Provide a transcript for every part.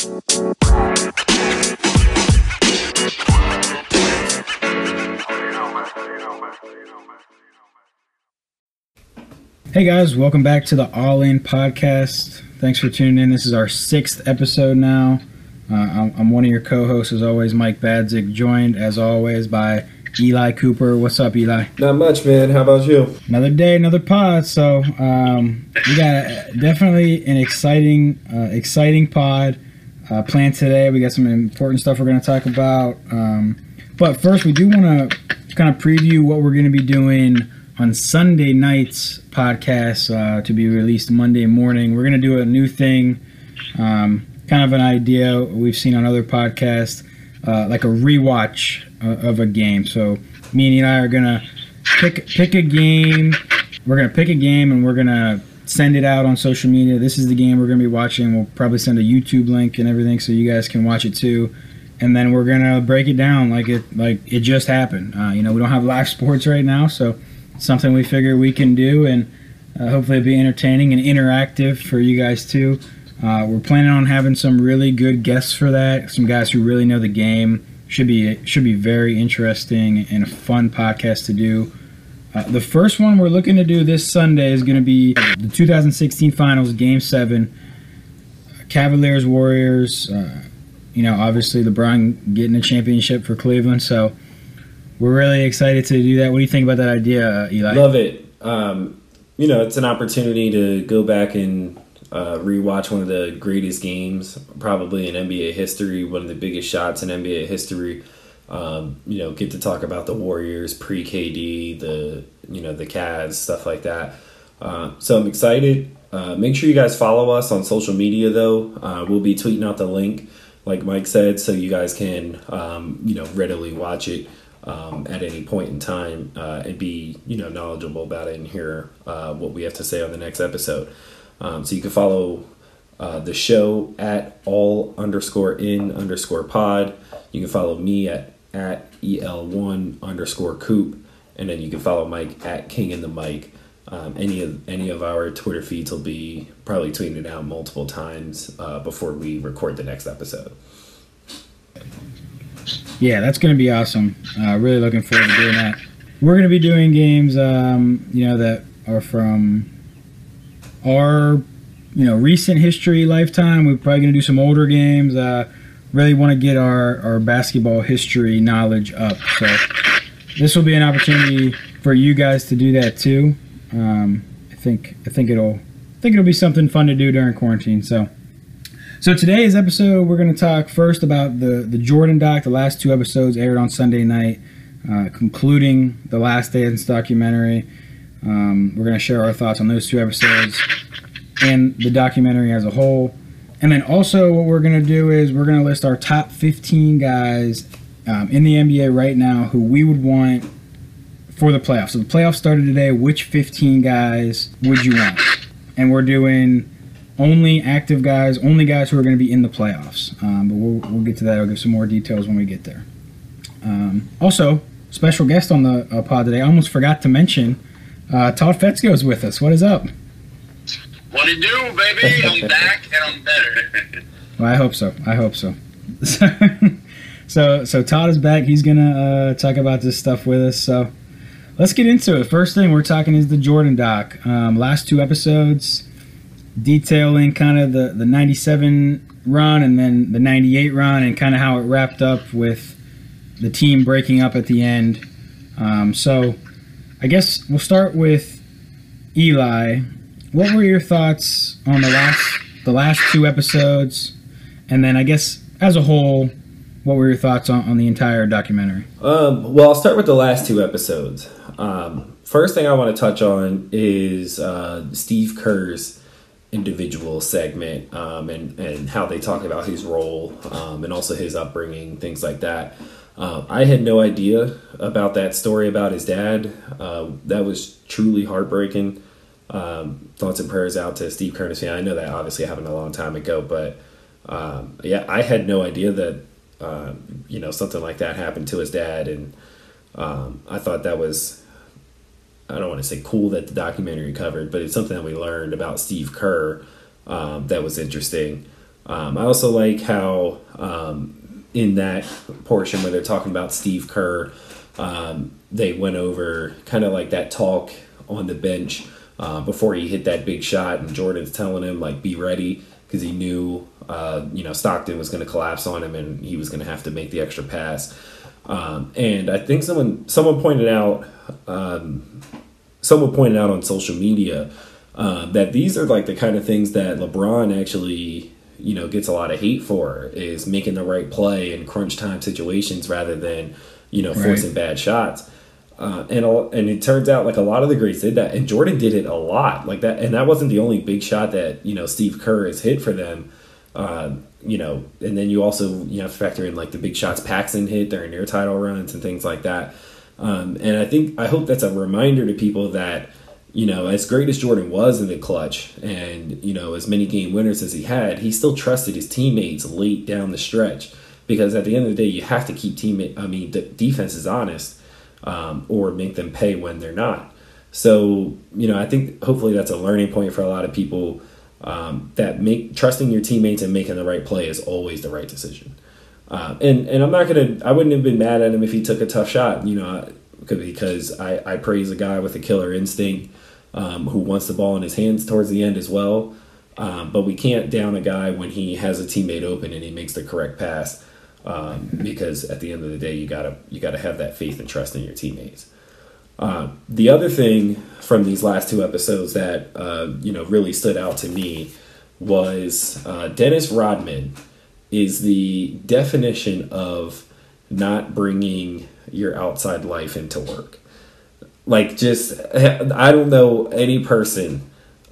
Hey guys, welcome back to the All In Podcast. Thanks for tuning in. This is our 6th episode now. I'm one of your co-hosts, as always, Mike Badzik, joined, as always, by Eli Cooper. What's up, Eli? Not much, man. How about you? Another day, another pod. So we got definitely an exciting pod planned today. We got some important stuff we're going to talk about. But first, we do want to kind of preview what we're going to be doing on Sunday night's podcast to be released Monday morning. We're going to do a new thing, kind of an idea we've seen on other podcasts, like a rewatch of a game. So me and Eli are going to pick a game. We're going to pick a game and we're going to send it out on social media. This is the game we're going to be watching. We'll probably send a YouTube link and everything so you guys can watch it too. And then we're going to break it down like it just happened. We don't have live sports right now, so something we figure we can do, and hopefully it'll be entertaining and interactive for you guys too. We're planning on having some really good guests for that, some guys who really know the game. Should be very interesting and a fun podcast to do. The first one we're looking to do this Sunday is going to be the 2016 Finals, Game 7, Cavaliers-Warriors. Obviously LeBron getting a championship for Cleveland, so we're really excited to do that. What do you think about that idea, Eli? Love it. It's an opportunity to go back and rewatch one of the greatest games, probably in NBA history, one of the biggest shots in NBA history. Get to talk about the Warriors pre-KD, the Cavs, stuff like that. So I'm excited. Make sure you guys follow us on social media, though. We'll be tweeting out the link, like Mike said, so you guys can, readily watch it at any point in time and be, knowledgeable about it and hear what we have to say on the next episode. So you can follow the show at all_in_pod. You can follow me at EL1_coop. And then you can follow Mike at King in the Mic. Any of our Twitter feeds will be probably tweeted out multiple times before we record the next episode. Yeah, that's going to be awesome. Really looking forward to doing that. We're going to be doing games, that are from our, recent history lifetime. We're probably going to do some older games. Really want to get our basketball history knowledge up. So this will be an opportunity for you guys to do that too. I think it'll be something fun to do during quarantine. So today's episode, we're going to talk first about the Jordan doc. The last 2 episodes aired on Sunday night, concluding the Last Dance documentary. We're going to share our thoughts on those 2 episodes and the documentary as a whole. And then also what we're going to do is we're going to list our top 15 guys in the NBA right now who we would want for the playoffs. So the playoffs started today. Which 15 guys would you want? And we're doing only active guys, only guys who are going to be in the playoffs. But we'll get to that. I'll give some more details when we get there. Also, special guest on the pod today. I almost forgot to mention Todd Fetzko is with us. What is up? What it do, baby? I'm back and I'm better. Well, I hope so. So Todd is back. He's going to talk about this stuff with us. So let's get into it. First thing we're talking is the Jordan doc. Last 2 episodes detailing kind of the 97 run and then the 98 run and kind of how it wrapped up with the team breaking up at the end. So I guess we'll start with Eli. What were your thoughts on the last 2 episodes? And then I guess as a whole, what were your thoughts on the entire documentary? Well, I'll start with the last 2 episodes. First thing I want to touch on is Steve Kerr's individual segment and how they talk about his role and also his upbringing, things like that. I had no idea about that story about his dad. That was truly heartbreaking. Thoughts and prayers out to Steve Kerr. I know that obviously happened a long time ago, but I had no idea that something like that happened to his dad, and I thought that was, I don't want to say cool that the documentary covered, but it's something that we learned about Steve Kerr that was interesting. I also like how in that portion where they're talking about Steve Kerr, they went over kind of like that talk on the bench before he hit that big shot, and Jordan's telling him like be ready because he knew Stockton was going to collapse on him and he was going to have to make the extra pass. And I think someone pointed out on social media that these are like the kind of things that LeBron actually gets a lot of hate for, is making the right play in crunch time situations rather than forcing bad shots. And it turns out like a lot of the greats did that, and Jordan did it a lot like that. And that wasn't the only big shot that Steve Kerr has hit for them. And then you also have to factor in like the big shots Paxson hit during their title runs and things like that. And I hope that's a reminder to people that as great as Jordan was in the clutch, and as many game winners as he had, he still trusted his teammates late down the stretch, because at the end of the day, you have to keep the defenses honest, or make them pay when they're not. So I think hopefully that's a learning point for a lot of people. That trusting your teammates and making the right play is always the right decision. And I wouldn't have been mad at him if he took a tough shot, because I praise a guy with a killer instinct, who wants the ball in his hands towards the end as well. But we can't down a guy when he has a teammate open and he makes the correct pass, because at the end of the day, you gotta have that faith and trust in your teammates. The other thing from these last two episodes that really stood out to me was Dennis Rodman is the definition of not bringing your outside life into work. Like, just I don't know any person,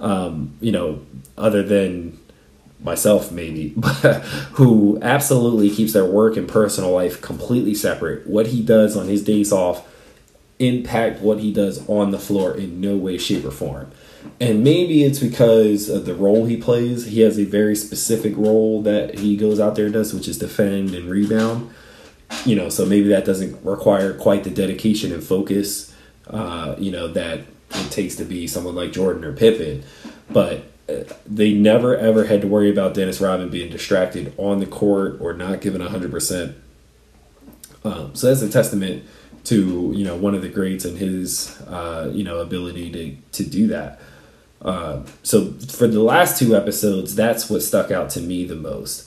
other than myself maybe, who absolutely keeps their work and personal life completely separate. What he does on his days off impact what he does on the floor in no way, shape, or form. And maybe it's because of the role he plays. He has a very specific role that he goes out there and does, which is defend and rebound. So maybe that doesn't require quite the dedication and focus, that it takes to be someone like Jordan or Pippen. But they never, ever had to worry about Dennis Rodman being distracted on the court or not giving 100%. So that's a testament to one of the greats and his ability to do that. So for the last two episodes, that's what stuck out to me the most.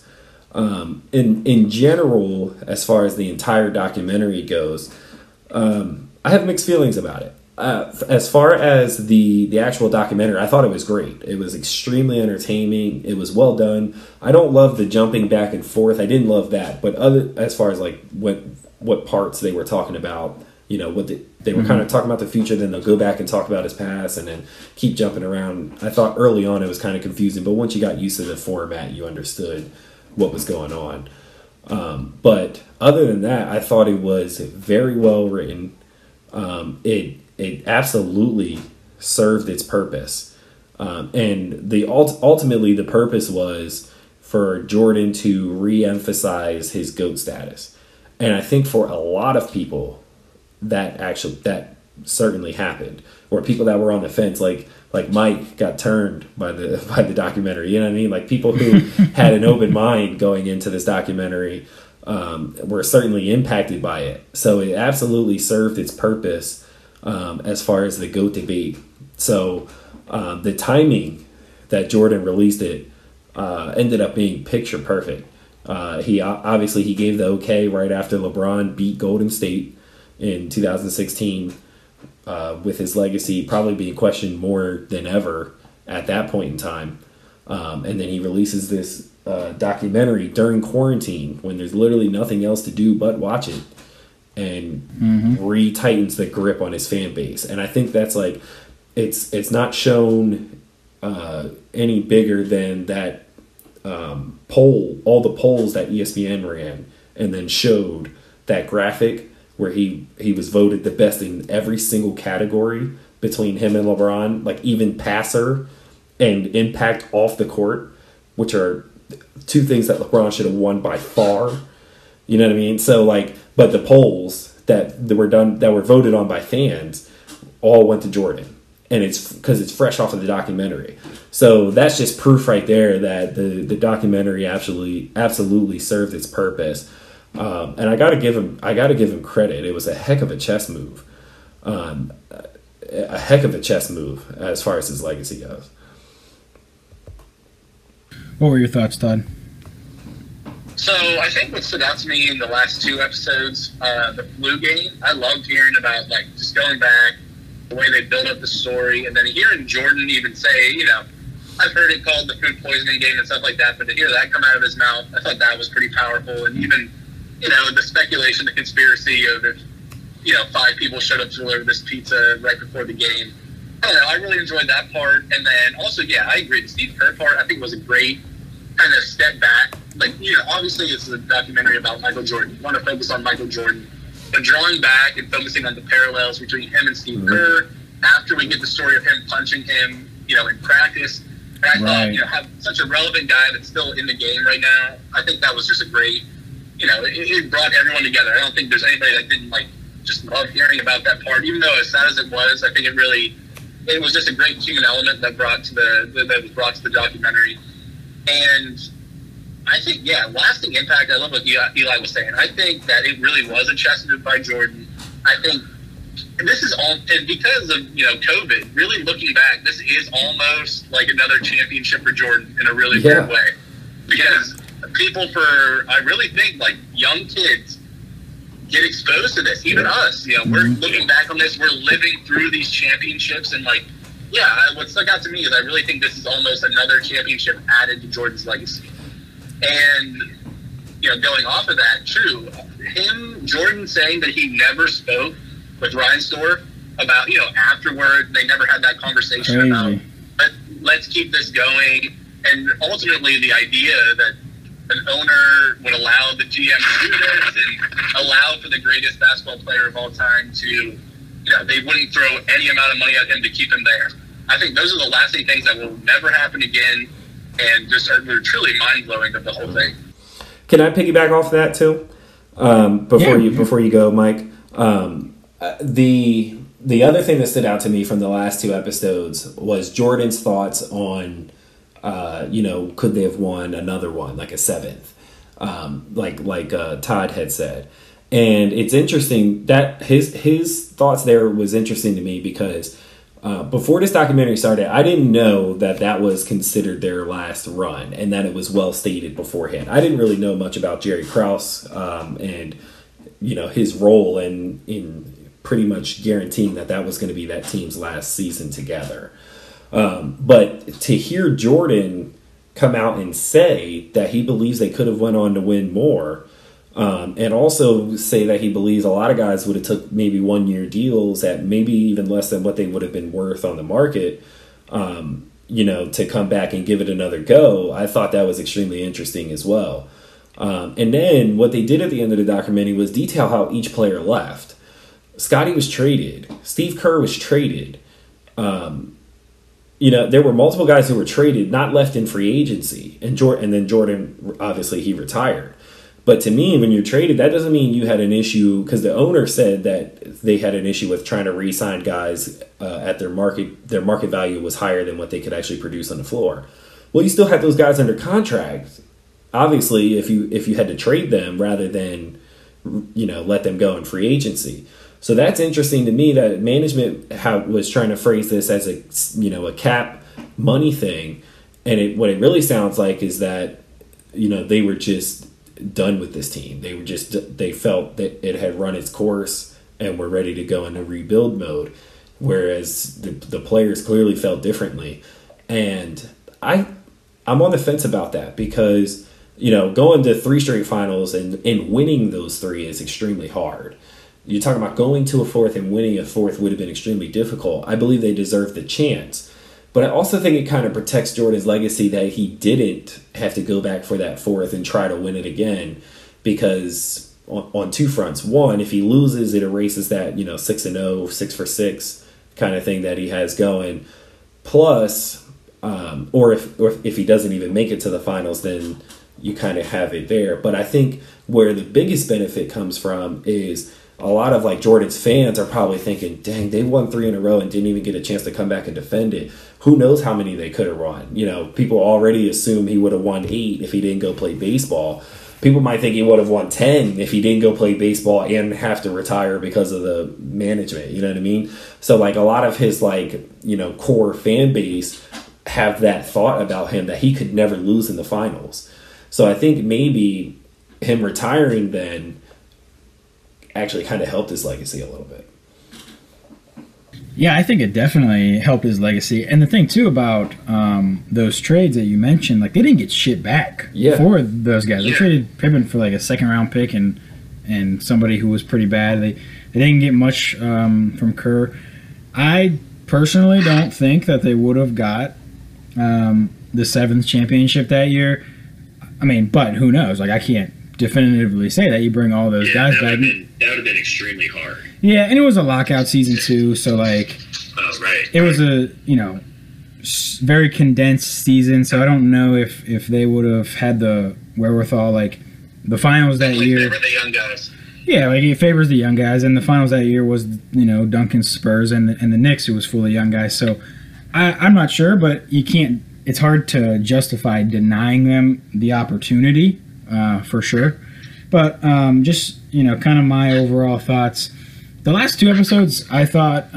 In general, as far as the entire documentary goes, I have mixed feelings about it. As far as the actual documentary, I thought it was great. It was extremely entertaining. It was well done. I don't love the jumping back and forth. I didn't love that. But as far as like what parts they were talking about, they were kind of talking about the future, then they'll go back and talk about his past and then keep jumping around. I thought early on it was kind of confusing, but once you got used to the format, you understood what was going on. But other than that, I thought it was very well written. It absolutely served its purpose. And ultimately the purpose was for Jordan to re-emphasize his GOAT status. And I think for a lot of people that certainly happened, or people that were on the fence, like Mike got turned by the documentary. You know what I mean? Like, people who had an open mind going into this documentary were certainly impacted by it. So it absolutely served its purpose as far as the GOAT debate. So the timing that Jordan released it ended up being picture perfect. He gave the okay right after LeBron beat Golden State in 2016, with his legacy probably being questioned more than ever at that point in time. And then he releases this documentary during quarantine when there's literally nothing else to do but watch it, and re-tightens the grip on his fan base. And I think that's like, it's not shown any bigger than that all the polls that ESPN ran and then showed that graphic where he was voted the best in every single category between him and LeBron, like even passer and impact off the court, which are two things that LeBron should have won by far. You know what I mean? So but the polls that were voted on by fans all went to Jordan. and it's because it's fresh off of the documentary. So that's just proof right there that the documentary absolutely served its purpose. And I gotta give him credit. It was a heck of a chess move. A heck of a chess move as far as his legacy goes. What were your thoughts, Todd? So I think what stood out to me in the last 2 episodes, the flu game, I loved hearing about, like, just going back, the way they built up the story, and then hearing Jordan even say, you know, I've heard it called the food poisoning game and stuff like that, but to hear that come out of his mouth, I thought that was pretty powerful. And even, you know, the speculation, the conspiracy of if, you know, 5 people showed up to deliver this pizza right before the game. I don't know, I really enjoyed that part. And then also, yeah, I agree. The Steve Kerr part, I think, was a great kind of step back. Like, you know, obviously it's a documentary about Michael Jordan. You want to focus on Michael Jordan. But drawing back and focusing on the parallels between him and Steve Kerr, after we get the story of him punching him, you know, in practice. And I thought, you know, have such a relevant guy that's still in the game right now. I think that was just a great, you know, it brought everyone together. I don't think there's anybody that didn't, like, just love hearing about that part. Even though as sad as it was, I think it was just a great human element that was brought to the documentary. And I think, yeah, lasting impact. I love what Eli was saying. I think that it really was a chess move by Jordan. I think, and this is all, and because of, you know, COVID, really looking back, this is almost like another championship for Jordan in a really weird way. Because I really think, like, young kids get exposed to this. Even us, you know, we're looking back on this, we're living through these championships, and, like, yeah, what stuck out to me is I really think this is almost another championship added to Jordan's legacy. And, you know, going off of that, true, Jordan saying that he never spoke with Reinsdorf about, you know, afterward, they never had that conversation about, let's keep this going. And ultimately the idea that an owner would allow the GM to do this and allow for the greatest basketball player of all time to, you know, they wouldn't throw any amount of money at him to keep him there. I think those are the lasting things that will never happen again, and just are truly mind-blowing of the whole thing. Can I piggyback off that too? Before you go, Mike, the other thing that stood out to me from the last 2 episodes was Jordan's thoughts on, you know, could they have won another one, like a 7th, like Todd had said. And it's interesting that his thoughts there was interesting to me because before this documentary started, I didn't know that was considered their last run and that it was well stated beforehand. I didn't really know much about Jerry Krause and, you know, his role in pretty much guaranteeing that was going to be that team's last season together. But to hear Jordan come out and say that he believes they could have went on to win more, and also say that he believes a lot of guys would have took maybe 1-year deals at maybe even less than what they would have been worth on the market, you know, to come back and give it another go. I thought that was extremely interesting as well. And then what they did at the end of the documentary was detail how each player left. Scottie was traded. Steve Kerr was traded. You know, there were multiple guys who were traded, not left in free agency. And then Jordan, obviously, he retired. But to me, when you're traded, that doesn't mean you had an issue, because the owner said that they had an issue with trying to re-sign guys at their market value was higher than what they could actually produce on the floor. Well, you still had those guys under contract. Obviously, if you had to trade them rather than, you know, let them go in free agency. So that's interesting to me that management was trying to phrase this as a cap money thing, and what it really sounds like is that, you know, they were just done with this team. They felt that it had run its course and were ready to go into rebuild mode, whereas the players clearly felt differently. And I'm on the fence about that because, you know, going to 3 straight finals and winning those 3 is extremely hard. You're talking about going to a 4th and winning a 4th would have been extremely difficult. I believe they deserve the chance. But I also think it kind of protects Jordan's legacy that he didn't have to go back for that 4th and try to win it again, because on 2 fronts. One, if he loses, it erases that, you know, 6-0, 6 for 6 kind of thing that he has going. Plus, or if he doesn't even make it to the finals, then you kind of have it there. But I think where the biggest benefit comes from is a lot of like Jordan's fans are probably thinking, dang, they won 3 in a row and didn't even get a chance to come back and defend it. Who knows how many they could have won? You know, people already assume he would have won 8 if he didn't go play baseball. People might think he would have won 10 if he didn't go play baseball and have to retire because of the management. You know what I mean? So like a lot of his like, you know, core fan base have that thought about him that he could never lose in the finals. So I think maybe him retiring then actually kind of helped his legacy a little bit. Yeah, I think it definitely helped his legacy. And the thing, too, about those trades that you mentioned, like, they didn't get shit back for those guys. They traded Pippen for, like, a second-round pick and somebody who was pretty bad. They didn't get much from Kerr. I personally don't think that they would have got the 7th championship that year. I mean, but who knows? Like, I can't definitively say that. You bring all those guys back. That would have been extremely hard. Yeah, and it was a lockout season too, so like, it was a, you know, very condensed season. So I don't know if they would have had the wherewithal. Like the finals that year, favor the young guys. Yeah, like it favors the young guys, and the finals that year was, you know, Duncan's Spurs and the Knicks, who was full of young guys. So I'm not sure, but you can't. It's hard to justify denying them the opportunity, for sure. But just, you know, kind of my overall thoughts. The last 2 episodes, I thought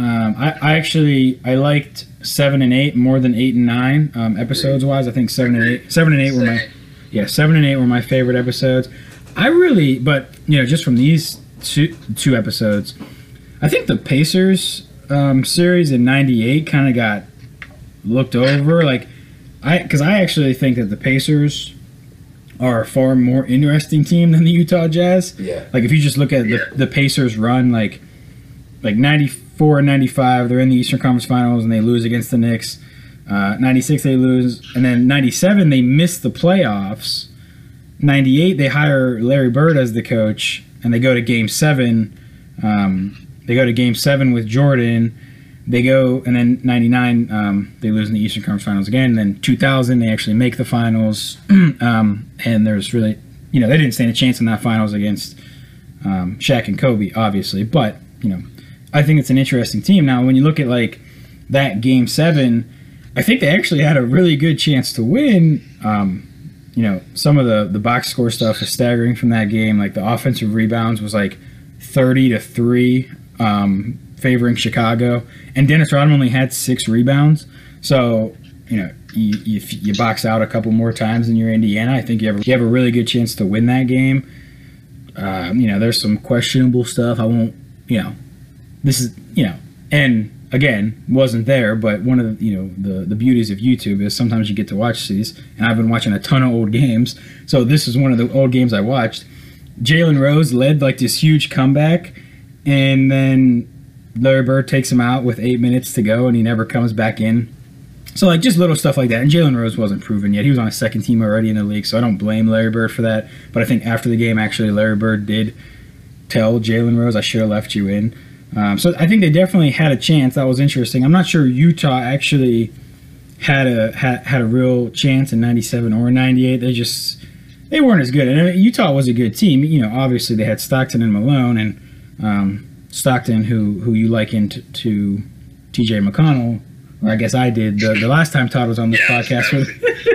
I liked 7 and 8 more than 8 and 9 episodes wise. I think 7 and 8 were my favorite episodes. But you know, just from these two episodes, I think the Pacers series in '98 kind of got looked over. Like because I actually think that the Pacers are a far more interesting team than the Utah Jazz. Yeah. Like if you just look at the Pacers run, like 94 and 95, they're in the Eastern Conference Finals and they lose against the Knicks. 96 they lose, and then 97 they miss the playoffs. 98 they hire Larry Bird as the coach and they go to Game 7. They go to Game 7 with Jordan. They go, and then 99 they lose in the Eastern Conference Finals again. And then 2000 they actually make the finals. And there's really, you know, they didn't stand a chance in that finals against Shaq and Kobe, obviously. But, you know, I think it's an interesting team. Now, when you look at, like, that Game 7, I think they actually had a really good chance to win. You know, some of the box score stuff is staggering from that game. Like, the offensive rebounds was, like, 30-3, favoring Chicago. And Dennis Rodman only had 6 rebounds. So, you know, if you box out a couple more times than you're Indiana, I think you have a really good chance to win that game. You know, there's some questionable stuff. I won't, you know, this is, you know, and again, wasn't there, but one of the, you know, the beauties of YouTube is sometimes you get to watch these, and I've been watching a ton of old games. So this is one of the old games I watched. Jalen Rose led like this huge comeback, and then Larry Bird takes him out with 8 minutes to go, and he never comes back in. So, like, just little stuff like that. And Jalen Rose wasn't proven yet. He was on a second team already in the league, so I don't blame Larry Bird for that. But I think after the game, actually, Larry Bird did tell Jalen Rose, I should have left you in. So I think they definitely had a chance. That was interesting. I'm not sure Utah actually had a real chance in 97 or 98. They weren't as good. And Utah was a good team. You know, obviously they had Stockton and Malone, and Stockton, who you likened to T.J. McConnell, or I guess I did the last time Todd was on this podcast with.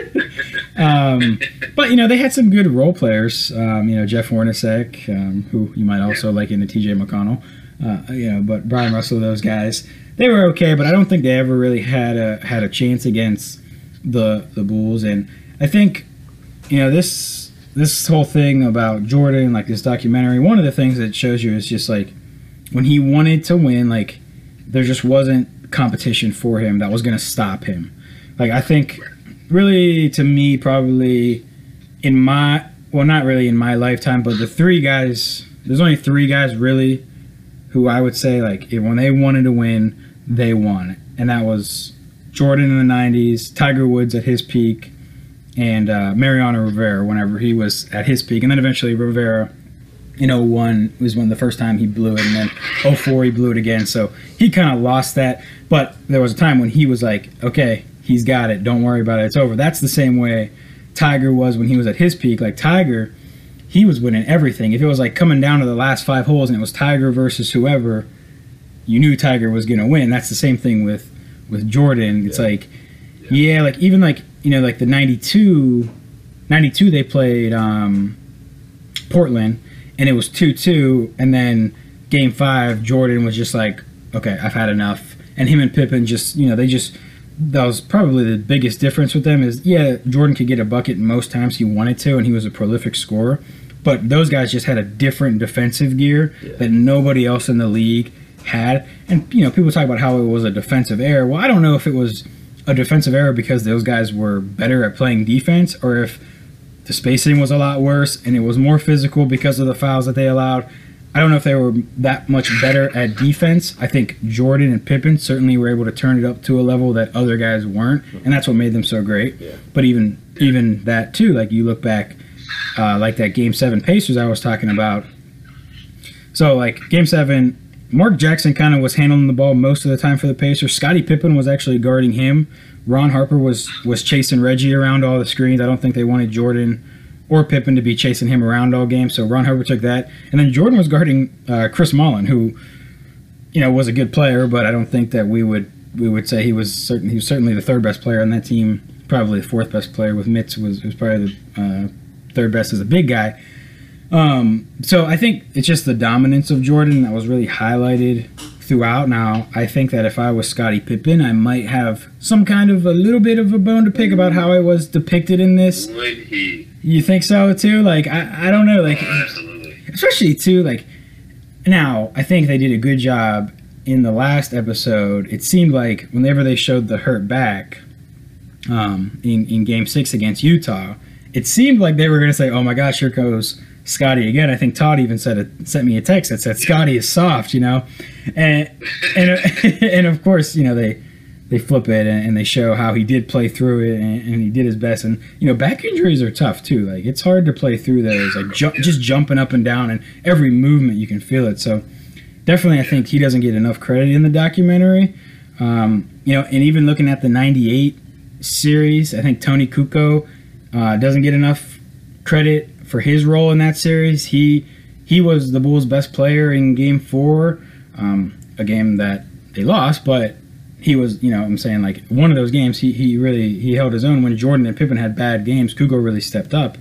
But you know, they had some good role players. You know, Jeff Hornacek, who you might also liken to T.J. McConnell. You know, but Brian Russell, those guys, they were okay, but I don't think they ever really had a chance against the Bulls. And I think, you know, this whole thing about Jordan, like this documentary, one of the things that shows you is just like when he wanted to win, like there just wasn't competition for him that was going to stop him. Like I think really, to me, probably in my, well, not really in my lifetime, but the 3 guys, there's only 3 guys really who I would say, like, when they wanted to win, they won. And that was Jordan in the 90s, Tiger Woods at his peak, and Mariano Rivera whenever he was at his peak. And then eventually Rivera in 01 was the first time he blew it, and then 04 he blew it again. So he kind of lost that. But there was a time when he was like, okay, he's got it. Don't worry about it. It's over. That's the same way Tiger was when he was at his peak. Like, Tiger, he was winning everything. If it was like coming down to the last 5 holes and it was Tiger versus whoever, you knew Tiger was going to win. That's the same thing with Jordan. It's like, like even like, like the 92 they played Portland, and it was 2-2, and then game 5 Jordan was just like, okay, I've had enough. And him and Pippen just, that was probably the biggest difference with them is, Jordan could get a bucket most times he wanted to, and he was a prolific scorer. But those guys just had a different defensive gear that nobody else in the league had. And, people talk about how it was a defensive error. Well, I don't know if it was a defensive error because those guys were better at playing defense, or if the spacing was a lot worse and it was more physical because of the fouls that they allowed. I don't know if they were that much better at defense. I think Jordan and Pippen certainly were able to turn it up to a level that other guys weren't, and that's what made them so great. Yeah. But even that too, like you look back, like that Game 7 Pacers I was talking about. So like Game 7, Mark Jackson kind of was handling the ball most of the time for the Pacers. Scottie Pippen was actually guarding him. Ron Harper was chasing Reggie around all the screens. I don't think they wanted Jordan or Pippen to be chasing him around all game, so Ron Harper took that. And then Jordan was guarding Chris Mullin, who, was a good player, but I don't think that we would say he was certainly the third best player on that team, probably the fourth best player. With Mitz was probably the third best as a big guy. So I think it's just the dominance of Jordan that was really highlighted throughout. Now, I think that if I was Scottie Pippen, I might have some kind of a little bit of a bone to pick about how I was depicted in this. Would he? You think so too? Like I don't know, like absolutely. Especially too, like now I think they did a good job in the last episode. It seemed like whenever they showed the hurt back, in Game 6 against Utah, it seemed like they were going to say, "Oh my gosh, here goes Scottie again." I think Todd even sent me a text that said Scottie is soft, and of course, they flip it and they show how he did play through it and he did his best. And back injuries are tough too. Like it's hard to play through those, like just jumping up and down, and every movement you can feel it. So definitely, I think he doesn't get enough credit in the documentary. And even looking at the '98 series, I think Tony Kukoc doesn't get enough credit for his role in that series. He was the Bulls' best player in Game 4, a game that they lost, but he was, I'm saying, like, one of those games, he really held his own. When Jordan and Pippen had bad games, Kukoc really stepped up.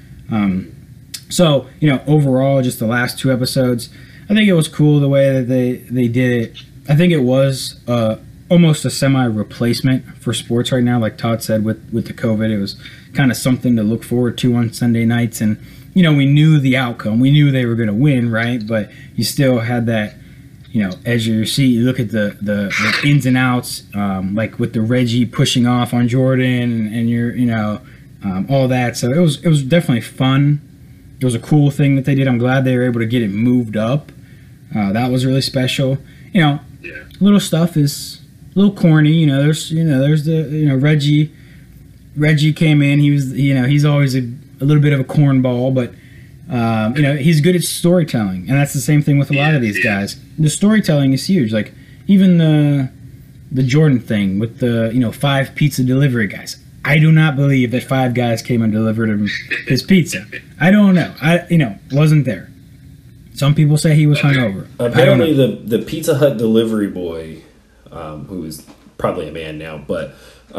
So, overall, just the last 2 episodes, I think it was cool the way that they did it. I think it was almost a semi-replacement for sports right now. Like Todd said, with the COVID, it was kind of something to look forward to on Sunday nights. And, we knew the outcome. We knew they were going to win, right? But you still had that, edge of your seat. You look at the ins and outs, like with the Reggie pushing off on Jordan and your, all that. So it was definitely fun. It was a cool thing that they did. I'm glad they were able to get it moved up. That was really special. Little stuff is a little corny. There's the, Reggie came in. He was, he's always a little bit of a cornball, but he's good at storytelling, and that's the same thing with a lot of these guys. The storytelling is huge. Like even the Jordan thing with the 5 pizza delivery guys. I do not believe that 5 guys came and delivered him his pizza. I don't know. I wasn't there. Some people say he was hungover. Apparently, the Pizza Hut delivery boy, who is probably a man now, but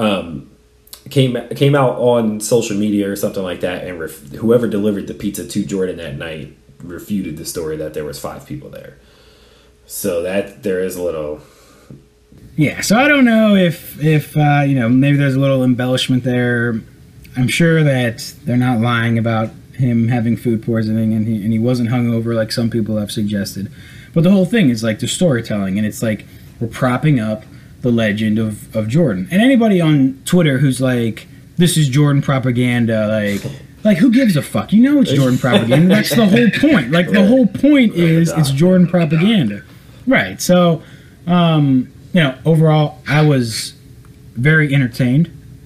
came out on social media or something like that, and whoever delivered the pizza to Jordan that night refuted the story that there was 5 people there. So that there is a little. Yeah, so I don't know if maybe there's a little embellishment there. I'm sure that they're not lying about him having food poisoning and he wasn't hungover like some people have suggested. But the whole thing is like the storytelling, and it's like we're propping up the legend of Jordan. And anybody on Twitter who's like, this is Jordan propaganda, like who gives a fuck? It's Jordan propaganda. That's the whole point. Like the whole point is it's Jordan propaganda. Right. So, overall, I was very entertained.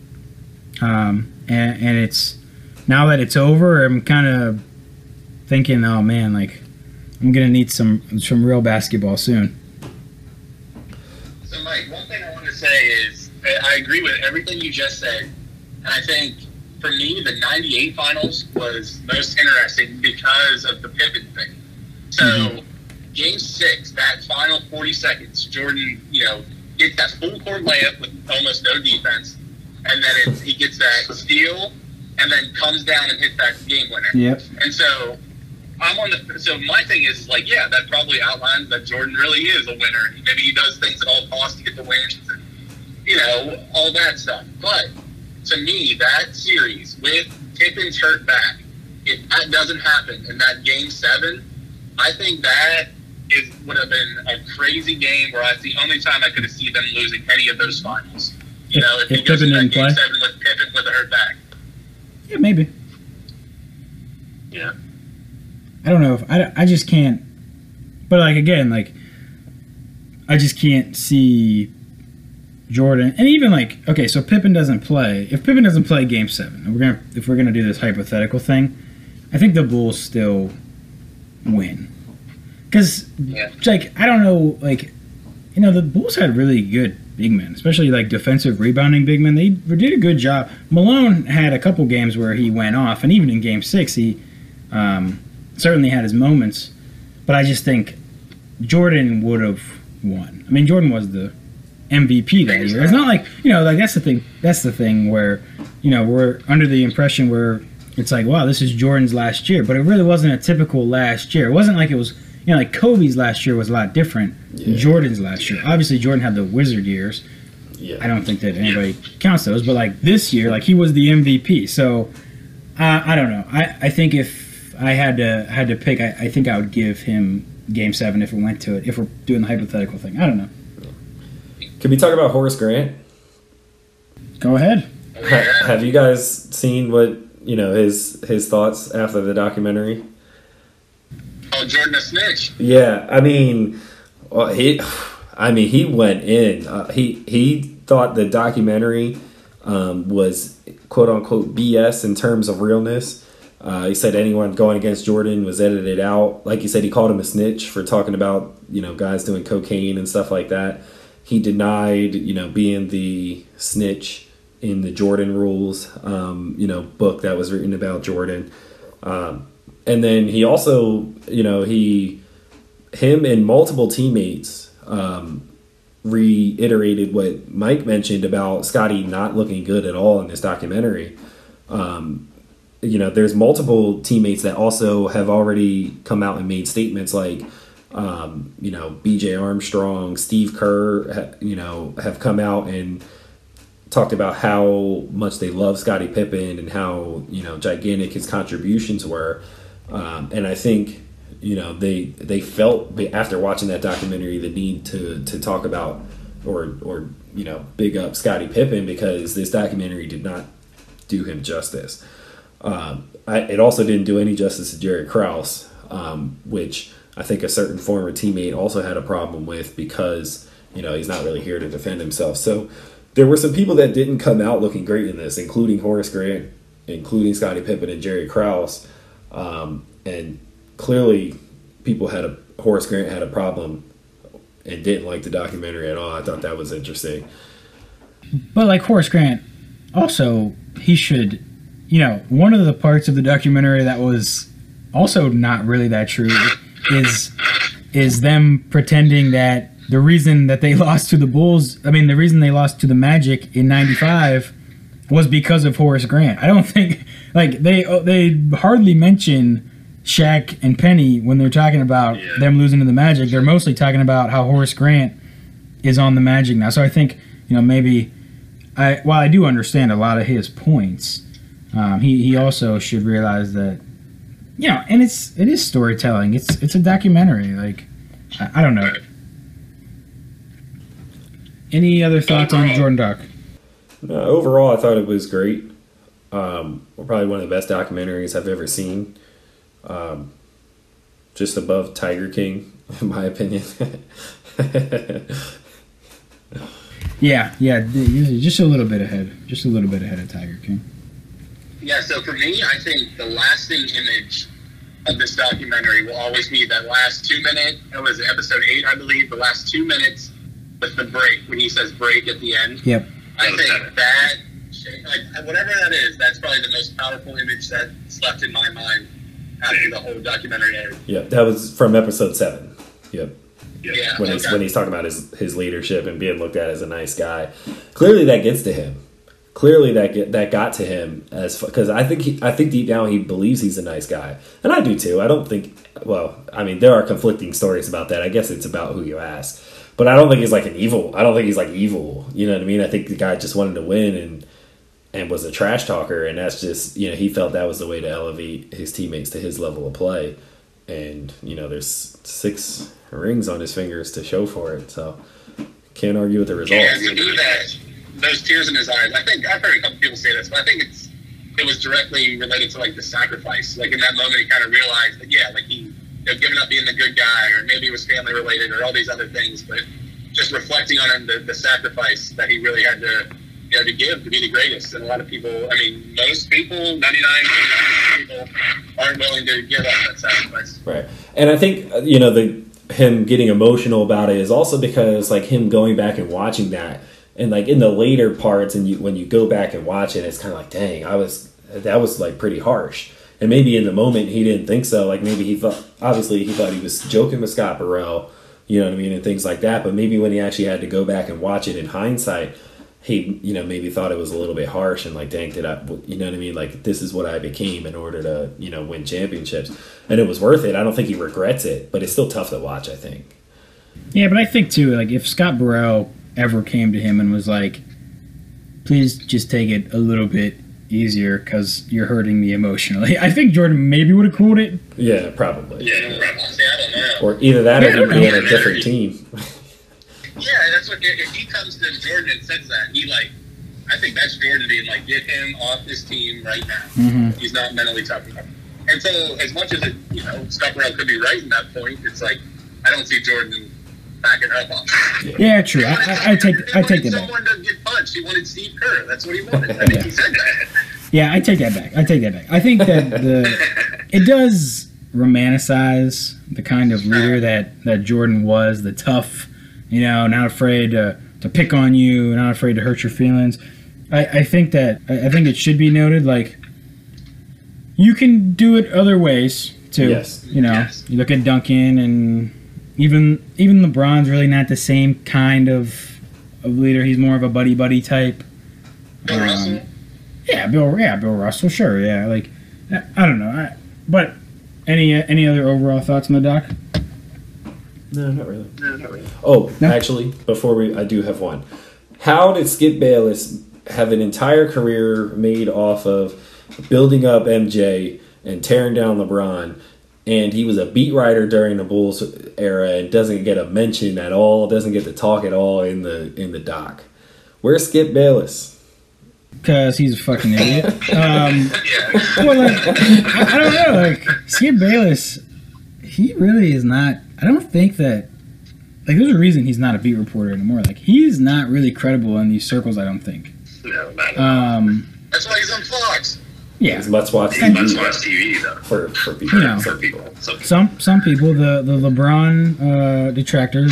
And it's, now that it's over, I'm kind of thinking, oh man, like I'm going to need some real basketball soon. So Mike, one thing I want to say is I agree with everything you just said. And I think for me, the '98 finals was most interesting because of the Pippen thing. So, Game 6, that final 40 seconds, Jordan, gets that full court layup with almost no defense, and then he gets that steal, and then comes down and hits that game winner. Yep. And so so my thing is like, yeah, that probably outlines that Jordan really is a winner. Maybe he does things at all costs to get the wins and, all that stuff. But to me, that series with Pippen's hurt back, if that doesn't happen in that Game 7, I think that would have been a crazy game where it's the only time I could have seen them losing any of those finals. If Pippen didn't play. Game 7 with Pippen with a hurt back. Yeah, maybe. Yeah. I don't know if I just can't. But again, I just can't see Jordan, and even okay, so Pippen doesn't play. If Pippen doesn't play Game 7, and if we're gonna do this hypothetical thing, I think the Bulls still win. Because I don't know, the Bulls had really good big men, especially defensive rebounding big men. They did a good job. Malone had a couple games where he went off, and even in Game 6, he certainly had his moments. But I just think Jordan would have won. I mean, Jordan was the MVP that year. It's not that's the thing. That's the thing where, we're under the impression where it's wow, this is Jordan's last year, but it really wasn't a typical last year. It wasn't like it was, Kobe's last year was a lot different than Jordan's last year. Obviously, Jordan had the Wizard years. Yeah. I don't think that anybody counts those, but this year, he was the MVP. So I don't know. I think if I had to pick, I think I would give him Game 7 if it went to it. If we're doing the hypothetical thing, I don't know. Can we talk about Horace Grant? Go ahead. Have you guys seen what his thoughts after the documentary? Oh, Jordan a snitch. Yeah, I mean, he went in. He thought the documentary was quote unquote BS in terms of realness. He said anyone going against Jordan was edited out. Like you said, he called him a snitch for talking about guys doing cocaine and stuff like that. He denied being the snitch in the Jordan Rules book that was written about Jordan. And then he also, him and multiple teammates reiterated what Mike mentioned about Scottie not looking good at all in this documentary. There's multiple teammates that also have already come out and made statements B.J. Armstrong, Steve Kerr, have come out and talked about how much they love Scottie Pippen and how, gigantic his contributions were. And I think, they felt after watching that documentary the need to talk about or big up Scottie Pippen because this documentary did not do him justice. It also didn't do any justice to Jerry Krause, which I think a certain former teammate also had a problem with because, he's not really here to defend himself. So there were some people that didn't come out looking great in this, including Horace Grant, including Scottie Pippen and Jerry Krause. And clearly Horace Grant had a problem and didn't like the documentary at all. I thought that was interesting. But Horace Grant, also, he should, one of the parts of the documentary that was also not really that true is them pretending that the reason that they lost to the Bulls, the reason they lost to the Magic in '95 was because of Horace Grant. I don't think, they hardly mention Shaq and Penny when they're talking about them losing to the Magic. They're mostly talking about how Horace Grant is on the Magic now. So I think, maybe, while I do understand a lot of his points, he also should realize that, and it is storytelling. It's a documentary. I don't know. Any other thoughts on Jordan Doc? Overall, I thought it was great. Probably one of the best documentaries I've ever seen. Just above Tiger King, in my opinion. Yeah, just a little bit ahead. Just a little bit ahead of Tiger King. Yeah, so for me, I think the lasting image of this documentary will always be that last 2 minute. It was episode 8, I believe. The last 2 minutes with the break when he says break at the end. Yep. I think that like whatever that is, that's probably the most powerful image that's left in my mind after the whole documentary aired. Yeah, that was from episode 7. Yep. Yeah, When he's talking about his leadership and being looked at as a nice guy, clearly that gets to him. Clearly that got to him because I think deep down he believes he's a nice guy, and I do too. I don't think. Well, I mean, there are conflicting stories about that. I guess it's about who you ask, but I don't think he's like an evil. I don't think he's like evil. You know what I mean? I think the guy just wanted to win and was a trash talker, and that's just he felt that was the way to elevate his teammates to his level of play, and there's 6 rings on his fingers to show for it, so can't argue with the results. Yeah, you knew that. Those tears in his eyes. I think I've heard a couple people say this, but I think it was directly related to like the sacrifice. Like in that moment, he kind of realized that like he giving up being the good guy, or maybe it was family related, or all these other things. But just reflecting on him, the sacrifice that he really had to to give to be the greatest. And a lot of people, I mean, most people, 99% of people, aren't willing to give up that sacrifice. Right, and I think him getting emotional about it is also because like him going back and watching that. And like in the later parts, and when you go back and watch it, it's kind of like, dang, that was like pretty harsh. And maybe in the moment he didn't think so. Like maybe he thought he was joking with Scott Burrell, you know what I mean, and things like that. But maybe when he actually had to go back and watch it in hindsight, he maybe thought it was a little bit harsh and like, dang, did I, you know what I mean? Like this is what I became in order to win championships, and it was worth it. I don't think he regrets it, but it's still tough to watch, I think. Yeah, but I think too, like if Scott Burrell ever came to him and was like, please just take it a little bit easier because you're hurting me emotionally, I think Jordan maybe would have cooled it. Yeah, probably. Yeah, honestly, I don't know. Or either that or he'd be on a different team. Yeah, that's what, if he comes to Jordan and says that, I think that's Jordan being like, get him off this team right now. Mm-hmm. He's not mentally tough enough. And so, as much as Scott Burrell could be right in that point, it's like, I don't see Jordan backing up on it. Yeah, true. I take that back. Someone to get punched. He wanted Steve Kerr. That's what he wanted. I think he said that. Yeah, I take that back. I think that it does romanticize the kind of leader that Jordan was, the tough, not afraid to pick on you, not afraid to hurt your feelings. I think it should be noted, like, you can do it other ways too. Yes. Yes. You look at Duncan, and even LeBron's really not the same kind of leader. He's more of a buddy type. Bill Russell. Yeah, Bill Russell, sure, yeah. Like, I don't know. But any other overall thoughts on the doc? No, not really. Oh, no? Actually, I do have one. How did Skip Bayless have an entire career made off of building up MJ and tearing down LeBron, and he was a beat writer during the Bulls era and doesn't get a mention at all, doesn't get to talk at all in the doc? Where's Skip Bayless? Because he's a fucking idiot. Well, like, I don't know. Like, Skip Bayless, he really is not. I don't think that. Like, there's a reason he's not a beat reporter anymore. Like, he's not really credible in these circles, I don't think. No, not at all. That's why he's on Fox. Yeah. He's must-watch He TV. must watch TV, though. For people. For people. Some people, the LeBron detractors,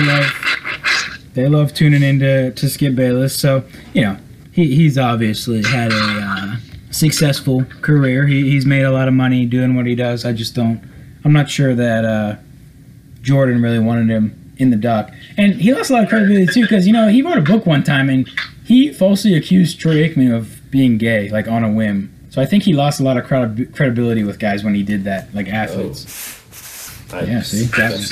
they love tuning into Skip Bayless. So, he's obviously had a successful career. He's made a lot of money doing what he does. I'm not sure that Jordan really wanted him in the doc. And he lost a lot of credibility too, because, he wrote a book one time and he falsely accused Troy Aikman of being gay, like on a whim. So I think he lost a lot of credibility with guys when he did that, like athletes. Yeah, see?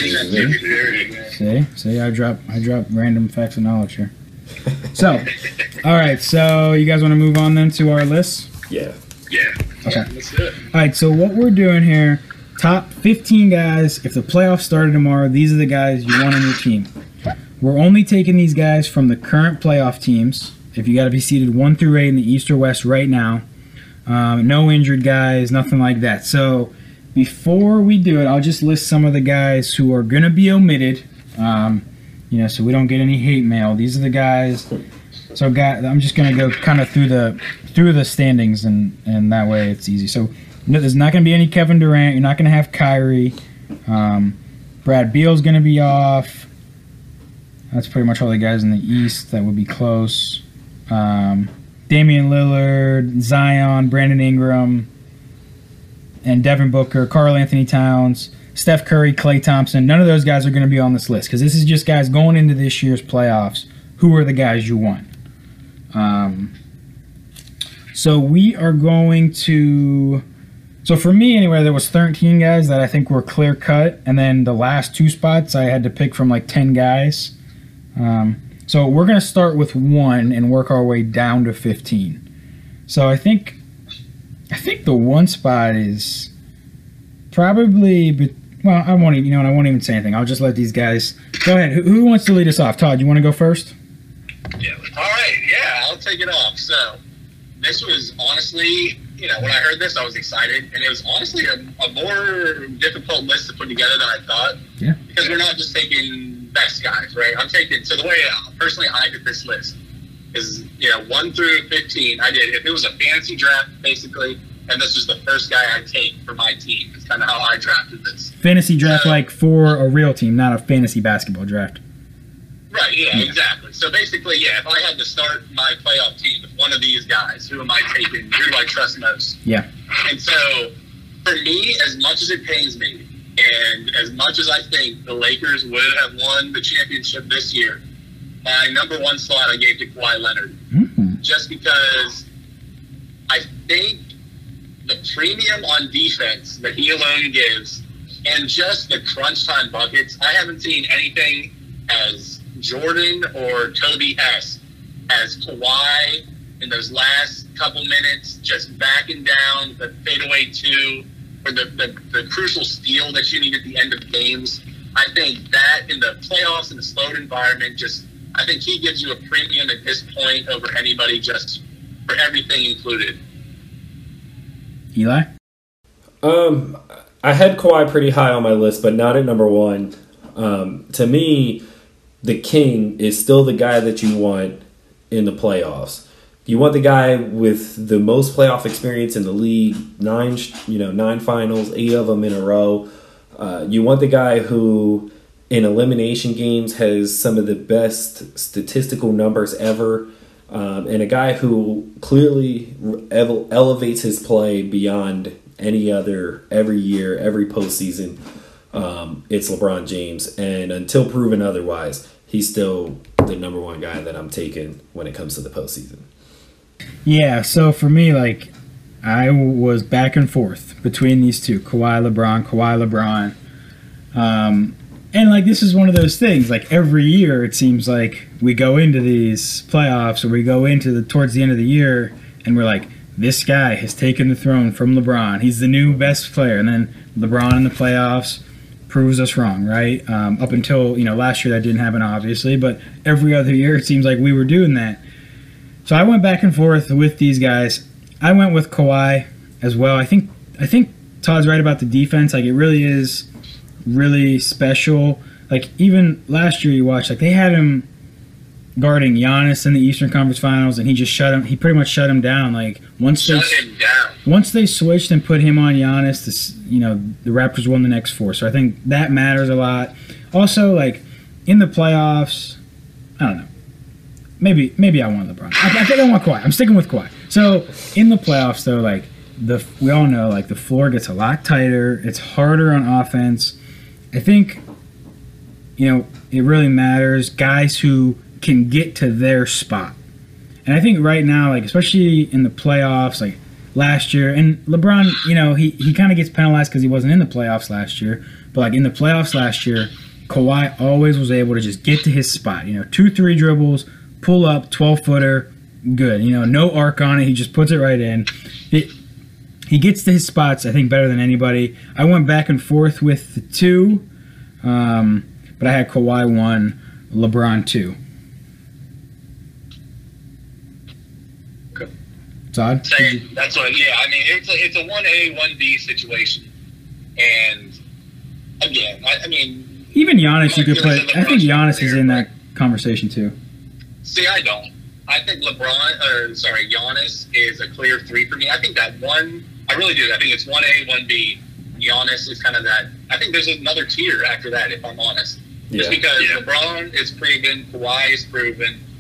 See, I drop random facts of knowledge here. So, all right, so you guys want to move on then to our list? Yeah. Okay. Let's do it. All right, so what we're doing here, top 15 guys, if the playoffs started tomorrow, these are the guys you want on your team. We're only taking these guys from the current playoff teams. If you got to be seeded 1 through 8 in the East or West right now. No injured guys, nothing like that. So before we do it, I'll just list some of the guys who are going to be omitted, so we don't get any hate mail. These are the guys. So I'm just going to go kind of through the standings, and that way it's easy. So there's not going to be any Kevin Durant. You're not going to have Kyrie. Brad Beal's going to be off. That's pretty much all the guys in the East that would be close. Devin Damian Lillard, Zion, Brandon Ingram, and Devin Booker, Karl Anthony Towns, Steph Curry, Klay Thompson. None of those guys are going to be on this list because this is just guys going into this year's playoffs. Who are the guys you want? So we are going to... So for me, anyway, there was 13 guys that I think were clear cut, and then the last 2 spots I had to pick from like 10 guys. So we're going to start with 1 and work our way down to 15. So I think the 1 spot is probably... Well, I won't even say anything. I'll just let these guys go ahead. Who wants to lead us off? Todd, you want to go first? Yeah. All right. Yeah, I'll take it off. So this was honestly, when I heard this, I was excited, and it was honestly a more difficult list to put together than I thought. Yeah. Because we're not just taking best guys, right? So the way personally I did this list is, 1 through 15. I did, if it was a fantasy draft, basically, and this was the first guy I take for my team. It's kind of how I drafted this. Fantasy draft, like for a real team, not a fantasy basketball draft. Right, yeah, exactly. So basically, if I had to start my playoff team with one of these guys, who am I taking? Who do I trust most? Yeah. And so, for me, as much as it pains me, and as much as I think the Lakers would have won the championship this year, my number 1 slot I gave to Kawhi Leonard. Mm-hmm. Just because I think the premium on defense that he alone gives, and just the crunch time buckets, I haven't seen anything as Jordan or Toby-esque as Kawhi in those last couple minutes, just backing down the fadeaway 2 or the crucial steal that you need at the end of games. I think that in the playoffs in a slowed environment, I think he gives you a premium at this point over anybody, just for everything included. Eli? I had Kawhi pretty high on my list, but not at number 1. To me, the king is still the guy that you want in the playoffs. You want the guy with the most playoff experience in the league, 9 finals, 8 of them in a row. You want the guy who, in elimination games, has some of the best statistical numbers ever. And a guy who clearly elevates his play beyond any other every year, every postseason. It's LeBron James. And until proven otherwise, he's still the number 1 guy that I'm taking when it comes to the postseason. Yeah, so for me, I was back and forth between these two, Kawhi, LeBron. And, this is one of those things, every year it seems like we go into these playoffs or we go into towards the end of the year and we're like, this guy has taken the throne from LeBron. He's the new best player. And then LeBron in the playoffs proves us wrong, right? Up until, last year that didn't happen, obviously. But every other year it seems like we were doing that. So I went back and forth with these guys. I went with Kawhi as well. I think Todd's right about the defense. It really is really special. Even last year you watched, they had him guarding Giannis in the Eastern Conference Finals, and he pretty much shut him down. Once they switched and put him on Giannis, the Raptors won the next 4. So I think that matters a lot. Also, in the playoffs, I don't know. Maybe I want LeBron. I think I want Kawhi. I'm sticking with Kawhi. So in the playoffs, though, we all know the floor gets a lot tighter. It's harder on offense. I think it really matters guys who can get to their spot. And I think right now, especially in the playoffs, last year, and LeBron, he kind of gets penalized because he wasn't in the playoffs last year. But in the playoffs last year, Kawhi always was able to just get to his spot. 2-3 dribbles, pull up, 12-footer, good. No arc on it. He just puts it right in. He gets to his spots, I think, better than anybody. I went back and forth with the 2, but I had Kawhi 1, LeBron 2. Todd? That's what. Yeah, it's a 1A, 1B situation, and again, even Giannis, you could put. I think Giannis is in that conversation too. See, I don't. I think Giannis is a clear 3 for me. I think that 1, I really do. I think it's 1A, 1B. Giannis is kind of that. I think there's another tier after that, if I'm honest. Just because LeBron is proven, Kawhi is proven,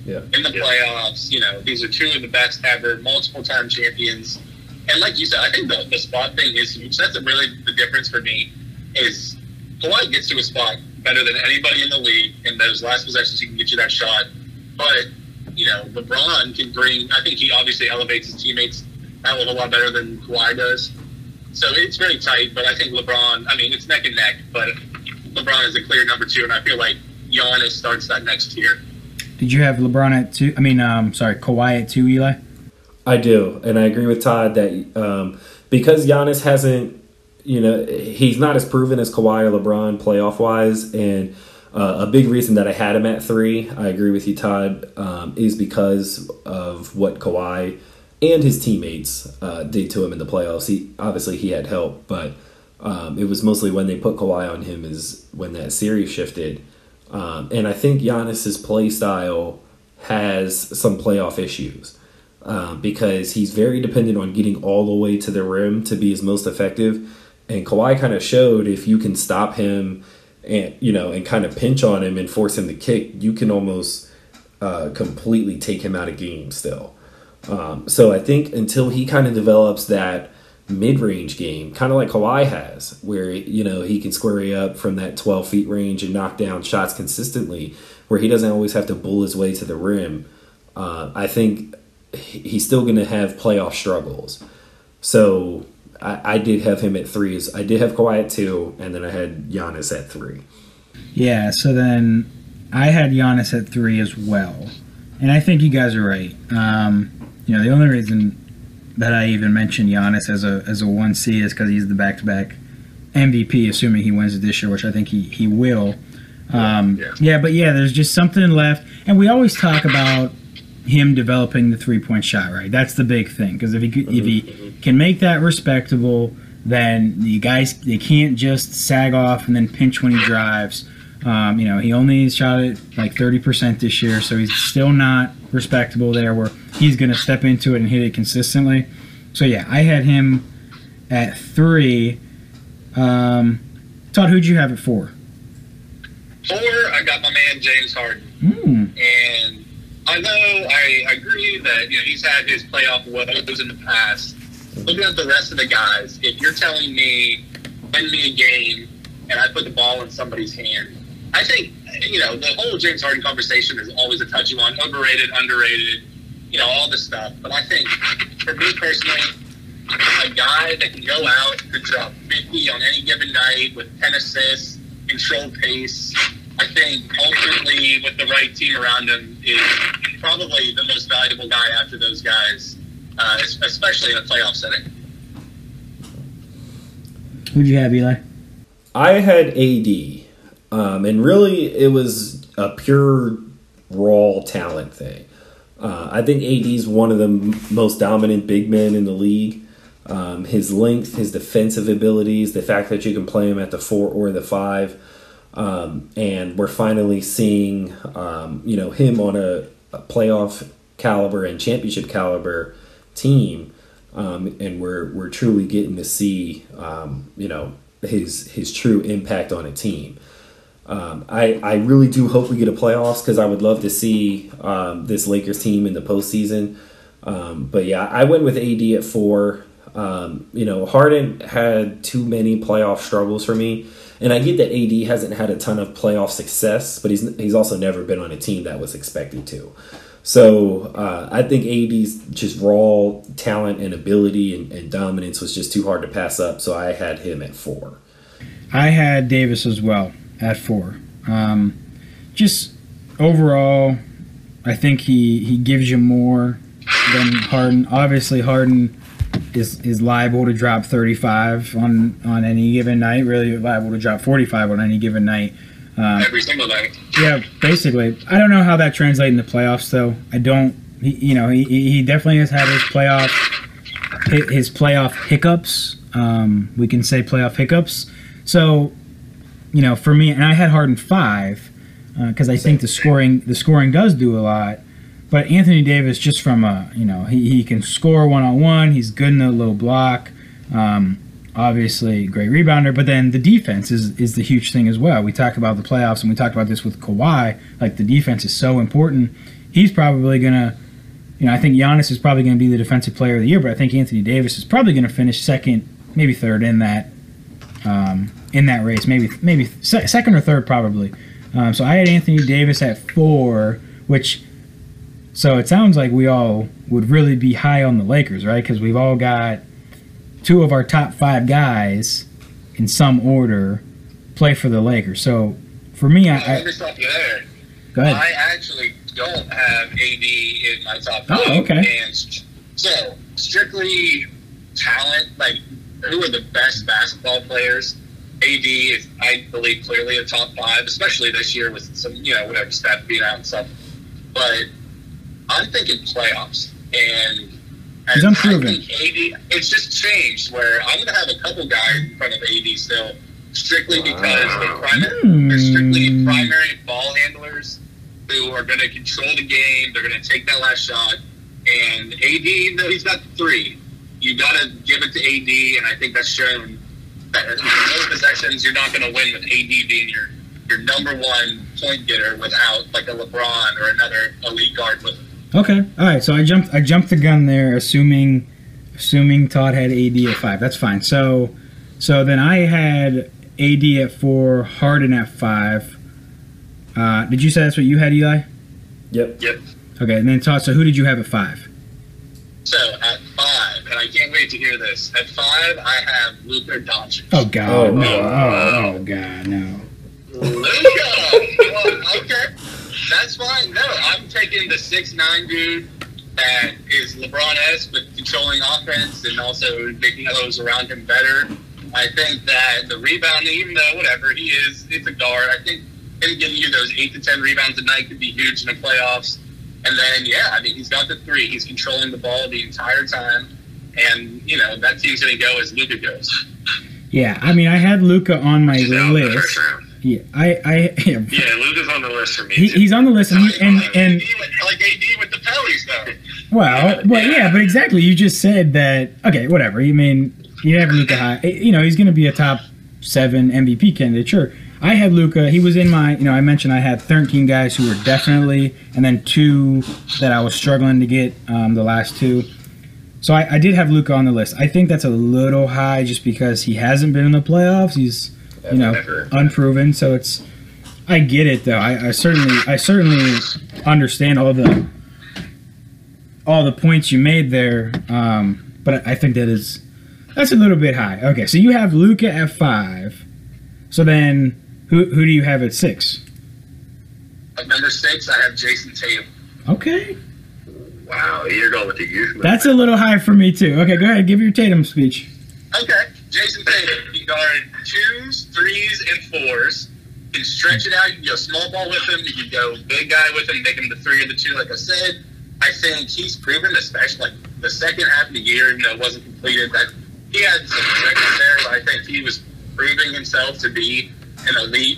in the playoffs. You know, these are two of the best ever, multiple-time champions. And like you said, I think the spot thing is huge. That's really the difference for me is Kawhi gets to a spot better than anybody in the league. In those last possessions, he can get you that shot. But, you know, LeBron can bring – I think he obviously elevates his teammates a hell of a lot better than Kawhi does. So it's very tight, but I think LeBron – I mean, it's neck and neck, but LeBron is a clear number 2, and I feel like Giannis starts that next tier. Did you have LeBron at 2? Kawhi at 2, Eli? I do, and I agree with Todd that because Giannis hasn't, you know, he's not as proven as Kawhi or LeBron playoff-wise, and a big reason that I had him at 3, I agree with you, Todd, is because of what Kawhi and his teammates did to him in the playoffs. He had help, but it was mostly when they put Kawhi on him is when that series shifted. And I think Giannis's play style has some playoff issues. Because he's very dependent on getting all the way to the rim to be his most effective. And Kawhi kind of showed if you can stop him and, you know, and kind of pinch on him and force him to kick, you can almost completely take him out of games still. So I think until he kind of develops that mid-range game, kind of like Kawhi has, where, you know, he can square up from that 12 feet range and knock down shots consistently, where he doesn't always have to bull his way to the rim, I think he's still going to have playoff struggles. So I did have him at 3. I did have Kawhi at 2, and then I had Giannis at 3. Yeah, so then I had Giannis at 3 as well. And I think you guys are right. You know, the only reason that I even mentioned Giannis as a 1C is because he's the back-to-back MVP, assuming he wins it this year, which I think he will. There's just something left. And we always talk about him developing the three-point shot, right? That's the big thing, because if he can make that respectable, then the guys, they can't just sag off and then pinch when he drives. You know, he only shot it like 30% this year, so he's still not respectable there where he's going to step into it and hit it consistently. So yeah, I had him at 3. Todd, who'd you have at 4? 4, I got my man James Harden. And I know I agree that, you know, he's had his playoff woes in the past. Looking at the rest of the guys, if you're telling me, win me a game, and I put the ball in somebody's hand, I think, you know, the whole James Harden conversation is always a touchy one. Overrated, underrated, you know, all this stuff. But I think, for me personally, a guy that can go out, could drop 50 on any given night with 10 assists, control pace, I think ultimately with the right team around him is probably the most valuable guy after those guys, especially in a playoff setting. Who'd you have, Eli? I had AD. And really it was a pure raw talent thing. I think AD's one of the most dominant big men in the league. His length, his defensive abilities, the fact that you can play him at the 4 or the 5. And we're finally seeing, you know, him on a playoff caliber and championship caliber team, and we're truly getting to see, you know, his true impact on a team. I really do hope we get a playoffs because I would love to see this Lakers team in the postseason. But yeah, I went with AD at 4. You know, Harden had too many playoff struggles for me. And I get that AD hasn't had a ton of playoff success, but he's also never been on a team that was expected to. So I think AD's just raw talent and ability and dominance was just too hard to pass up. So I had him at 4. I had Davis as well at 4. Just overall, I think he gives you more than Harden. Obviously, Harden is liable to drop 35 on any given night, really liable to drop 45 on any given night. Every single night. Yeah, basically. I don't know how that translates into playoffs, though. I don't. He definitely has had his playoff hiccups. We can say playoff hiccups. So, you know, for me, and I had Harden 5 because I think the scoring does do a lot. But Anthony Davis, just from he can score one-on-one. He's good in the low block. Obviously, great rebounder. But then the defense is the huge thing as well. We talk about the playoffs, and we talked about this with Kawhi. Like, the defense is so important. he's probably going to, I think Giannis is probably going to be the defensive player of the year, but I think Anthony Davis is probably going to finish second, maybe third in that race, maybe second or third probably. So I had Anthony Davis at 4, so it sounds like we all would really be high on the Lakers, right? Because we've all got 2 of our top 5 guys in some order play for the Lakers. So for me, Let me stop you there. Go ahead. I actually don't have AD in my top 5. Oh, okay. And so, strictly talent, like, who are the best basketball players? AD is, I believe, clearly a top 5, especially this year with some, whatever stats being out and stuff. But I'm thinking playoffs. And he's unproven. I think AD, it's just changed where I'm going to have a couple guys in front of AD still, strictly because they're strictly primary ball handlers who are going to control the game. They're going to take that last shot. And AD, though he's got 3, you got to give it to AD, and I think that's shown that in most possessions you're not going to win with AD being your number 1 point getter without like a LeBron or another elite guard with him. Okay, all right. So I jumped the gun there, assuming Todd had AD at 5. That's fine. So then I had AD at 4, Harden at 5. Did you say that's what you had, Eli? Yep. Okay, and then Todd. So who did you have at 5? So at 5, and I can't wait to hear this. At 5, I have Luka Doncic. Oh God, no! Oh God, no! Luka. Okay, that's fine. No, I'm taking the 6'9" dude that is LeBron-esque with controlling offense and also making those around him better. I think that the rebounding, even though whatever he is, it's a guard. I think him giving you those 8 to 10 rebounds a night could be huge in the playoffs. And then, he's got the 3. He's controlling the ball the entire time. And, that team's going to go as Luka goes. Yeah, I mean, I had Luka on my list. Yeah, Luka's on the list for me. He's on the list, and like AD with the Pellies, though. Well, but exactly. You just said that. Okay, whatever. You mean you have Luka high? He's going to be a top 7 MVP candidate. Sure. I had Luka. He was in my. I mentioned I had 13 guys who were definitely, and then 2 that I was struggling to get. The last 2. So I did have Luka on the list. I think that's a little high just because he hasn't been in the playoffs. He's unproven. So it's. I get it though. I certainly understand all the points you made there. But I think that's a little bit high. Okay, so you have Luka at 5. So then who do you have at 6? At number 6, I have Jason Tatum. Okay. Wow, you're going with the youth. That's a little high for me too. Okay, go ahead. Give your Tatum speech. Okay. Jason Tatum. You guard 2s, 3s, and 4s. You can stretch it out. You can go small ball with him. You can go big guy with him, make him the 3 or the 2. Like I said, I think he's proven, especially like the second half of the year, even though it wasn't completed, that he had some seconds there. But I think he was proving himself to be an elite,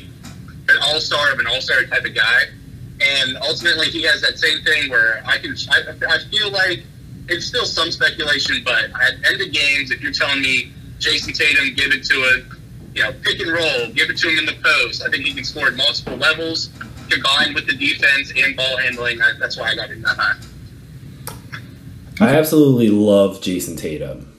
an all-star of an all-star type of guy. And ultimately, he has that same thing where I feel like it's still some speculation, but at end of games, if you're telling me Jason Tatum, give it to pick and roll, give it to him in the post, I think he can score at multiple levels, combined with the defense and ball handling. That's why I got him that high. I absolutely love Jason Tatum.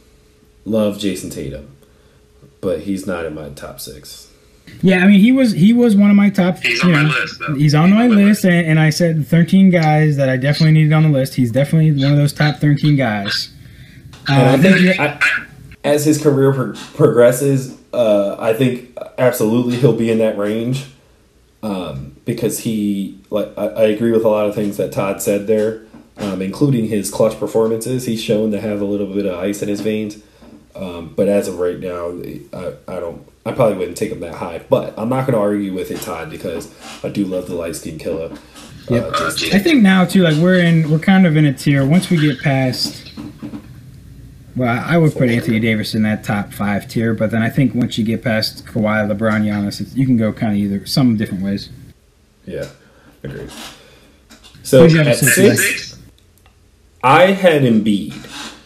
But he's not in my top 6. Yeah, I mean, he was one of my top. He's on my list, though. He's on my list, and I said 13 guys that I definitely needed on the list. He's definitely one of those top 13 guys. I think as his career progresses, I think absolutely he'll be in that range because I agree with a lot of things that Todd said there, including his clutch performances. He's shown to have a little bit of ice in his veins. But as of right now, I probably wouldn't take him that high. But I'm not going to argue with it, Todd, because I do love the light skin killer. Yep. I think now too, like we're kind of in a tier. Once we get past, well, I would put Anthony Davis in that top 5 tier. But then I think once you get past Kawhi, LeBron, Giannis, you can go kind of either some different ways. Yeah, agreed. So at 6, I had Embiid.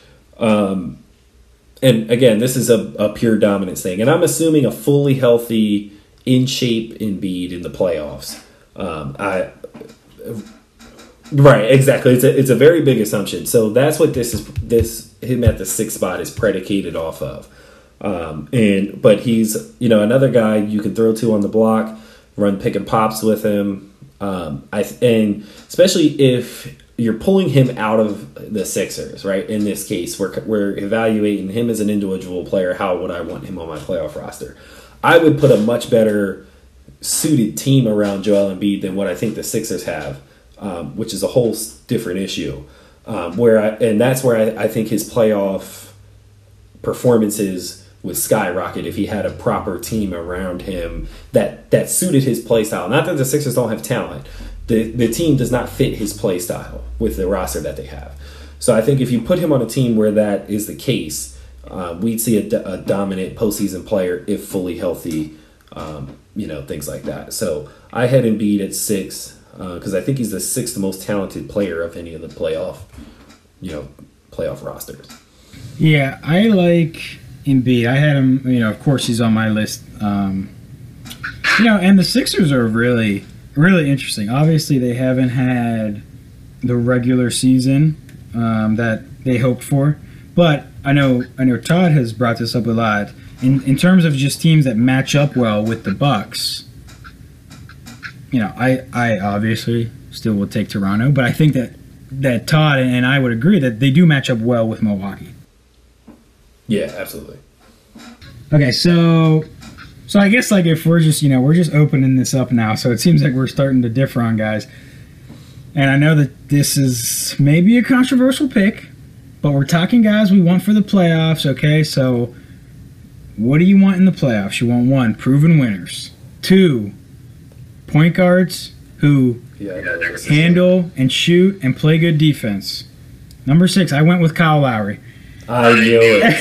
And again, this is a pure dominance thing. And I'm assuming a fully healthy, in shape Embiid in the playoffs. Right, exactly. It's a very big assumption. So that's what this him at the 6th spot is predicated off of. But he's another guy you can throw to on the block, run pick and pops with him. And especially if you're pulling him out of the Sixers, right? In this case, we're evaluating him as an individual player. How would I want him on my playoff roster? I would put a much better suited team around Joel Embiid than what I think the Sixers have, which is a whole different issue. That's where I think his playoff performances would skyrocket if he had a proper team around him that suited his play style. Not that the Sixers don't have talent. The team does not fit his play style with the roster that they have. So I think if you put him on a team where that is the case, we'd see a dominant postseason player if fully healthy, things like that. So I had Embiid at 6 because I think he's the 6th most talented player of any of the playoff rosters. Yeah, I like Embiid. I had him, of course he's on my list. And the Sixers are really, really interesting. Obviously, they haven't had the regular season that they hoped for. But I know Todd has brought this up a lot. In terms of just teams that match up well with the Bucks, I obviously still will take Toronto, but I think that Todd and I would agree that they do match up well with Milwaukee. Yeah, absolutely. Okay, so I guess if we're just opening this up now, so it seems like we're starting to differ on guys. And I know that this is maybe a controversial pick, but we're talking guys we want for the playoffs, okay? So what do you want in the playoffs? You want 1, proven winners. 2, point guards who handle and shoot and play good defense. Number 6, I went with Kyle Lowry. I knew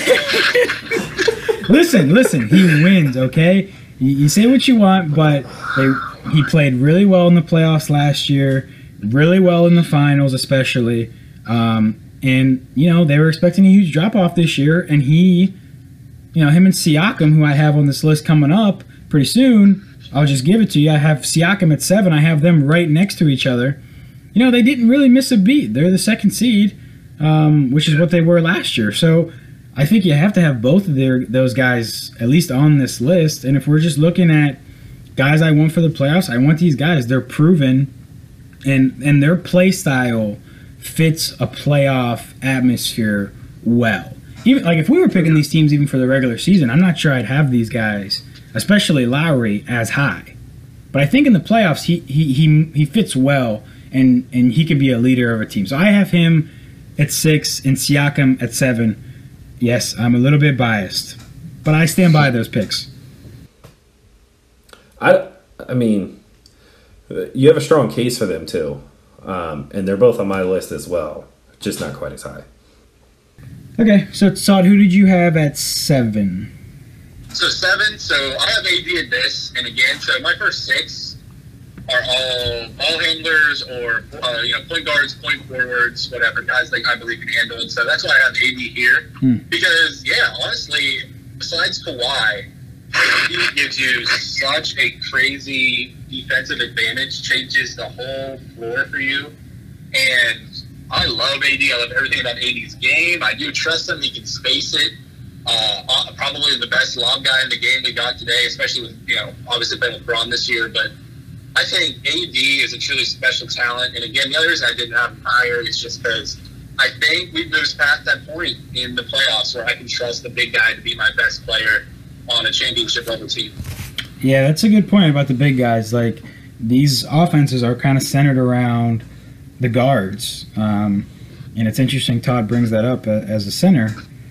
it. Listen, he wins, okay? You say what you want, but he played really well in the playoffs last year, really well in the finals especially. And, they were expecting a huge drop-off this year, and him and Siakam, who I have on this list coming up pretty soon, I'll just give it to you. I have Siakam at 7. I have them right next to each other. They didn't really miss a beat. They're the 2nd seed, which is what they were last year. So I think you have to have both of those guys at least on this list. And if we're just looking at guys I want for the playoffs, I want these guys. They're proven, and their play style fits a playoff atmosphere well. Even if we were picking these teams even for the regular season, I'm not sure I'd have these guys, especially Lowry, as high. But I think in the playoffs he fits well, and he could be a leader of a team. So I have him at 6 and Siakam at 7. Yes, I'm a little bit biased, but I stand by those picks. I mean, you have a strong case for them too, and they're both on my list as well, just not quite as high. Okay, so Todd, who did you have at 7? So 7, so I have AD at this, and again, so my first 6 are all ball handlers or point guards, point forwards, whatever, guys I believe can handle it. So that's why I have AD here. Because, honestly, besides Kawhi, AD gives you such a crazy defensive advantage, changes the whole floor for you. And I love AD. I love everything about AD's game. I do trust him. He can space it. Probably the best lob guy in the game we got today, especially with, obviously playing with Braun this year. But I think AD is a truly special talent. And again, the other reason I didn't have him higher is just because I think we've moved past that point in the playoffs where I can trust the big guy to be my best player on a championship level team. Yeah, that's a good point about the big guys. These offenses are kind of centered around the guards. And it's interesting Todd brings that up as a center.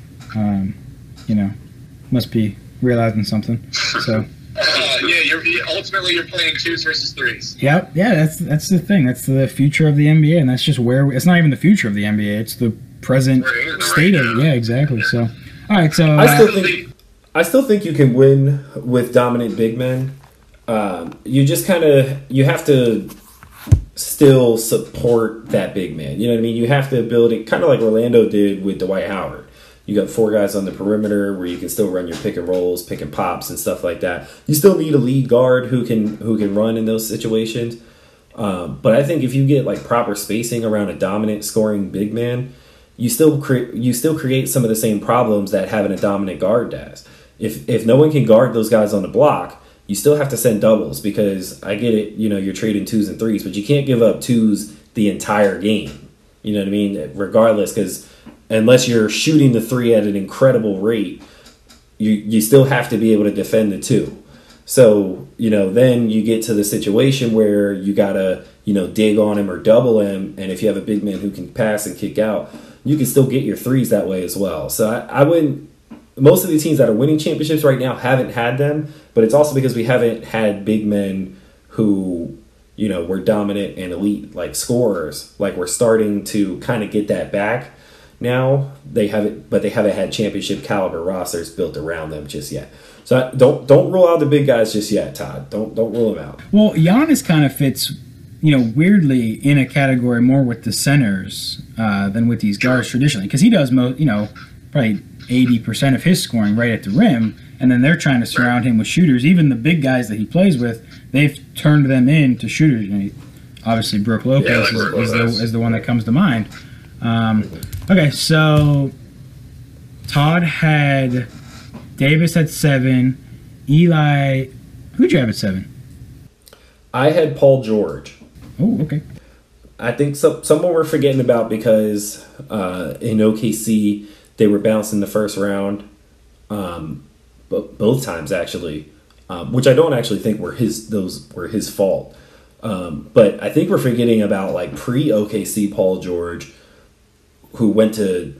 Must be realizing something. So ultimately you're playing 2s versus 3s. Yep, yeah, that's the thing. That's the future of the NBA, and that's just where it's not even the future of the NBA. It's the present state of it. Yeah, exactly. So, all right. So I still think you can win with dominant big men. You just you have to still support that big man. You know what I mean? You have to build it kind of like Orlando did with Dwight Howard. You got 4 guys on the perimeter where you can still run your pick and rolls, pick and pops, and stuff like that. You still need a lead guard who can run in those situations. But I think if you get like proper spacing around a dominant scoring big man, you still create some of the same problems that having a dominant guard does. If no one can guard those guys on the block, you still have to send doubles, because I get it, you're trading 2s and 3s, but you can't give up 2s the entire game. You know what I mean? Regardless, because unless you're shooting the 3 at an incredible rate, you still have to be able to defend the 2. So, then you get to the situation where you got to, dig on him or double him. And if you have a big man who can pass and kick out, you can still get your 3s that way as well. So I wouldn't, most of the teams that are winning championships right now haven't had them, but it's also because we haven't had big men who, were dominant and elite, like scorers. Like, we're starting to kind of get that back now. They haven't had championship caliber rosters built around them just yet. So don't rule out the big guys just yet, Todd. Don't rule them out. Well, Giannis kind of fits, weirdly in a category more with the centers than with these guards traditionally, because he does probably 80% of his scoring right at the rim, and then they're trying to surround him with shooters. Even the big guys that he plays with, they've turned them into shooters. Obviously, Brooke Lopez is the one that comes to mind. Okay, so Todd had Davis at 7. Eli, who'd you have at 7? I had Paul George. Oh, okay. I think someone we're forgetting about, because in OKC they were bounced in the first round, both times actually, which I don't actually think were his fault. But I think we're forgetting about like pre-OKC Paul George, who went to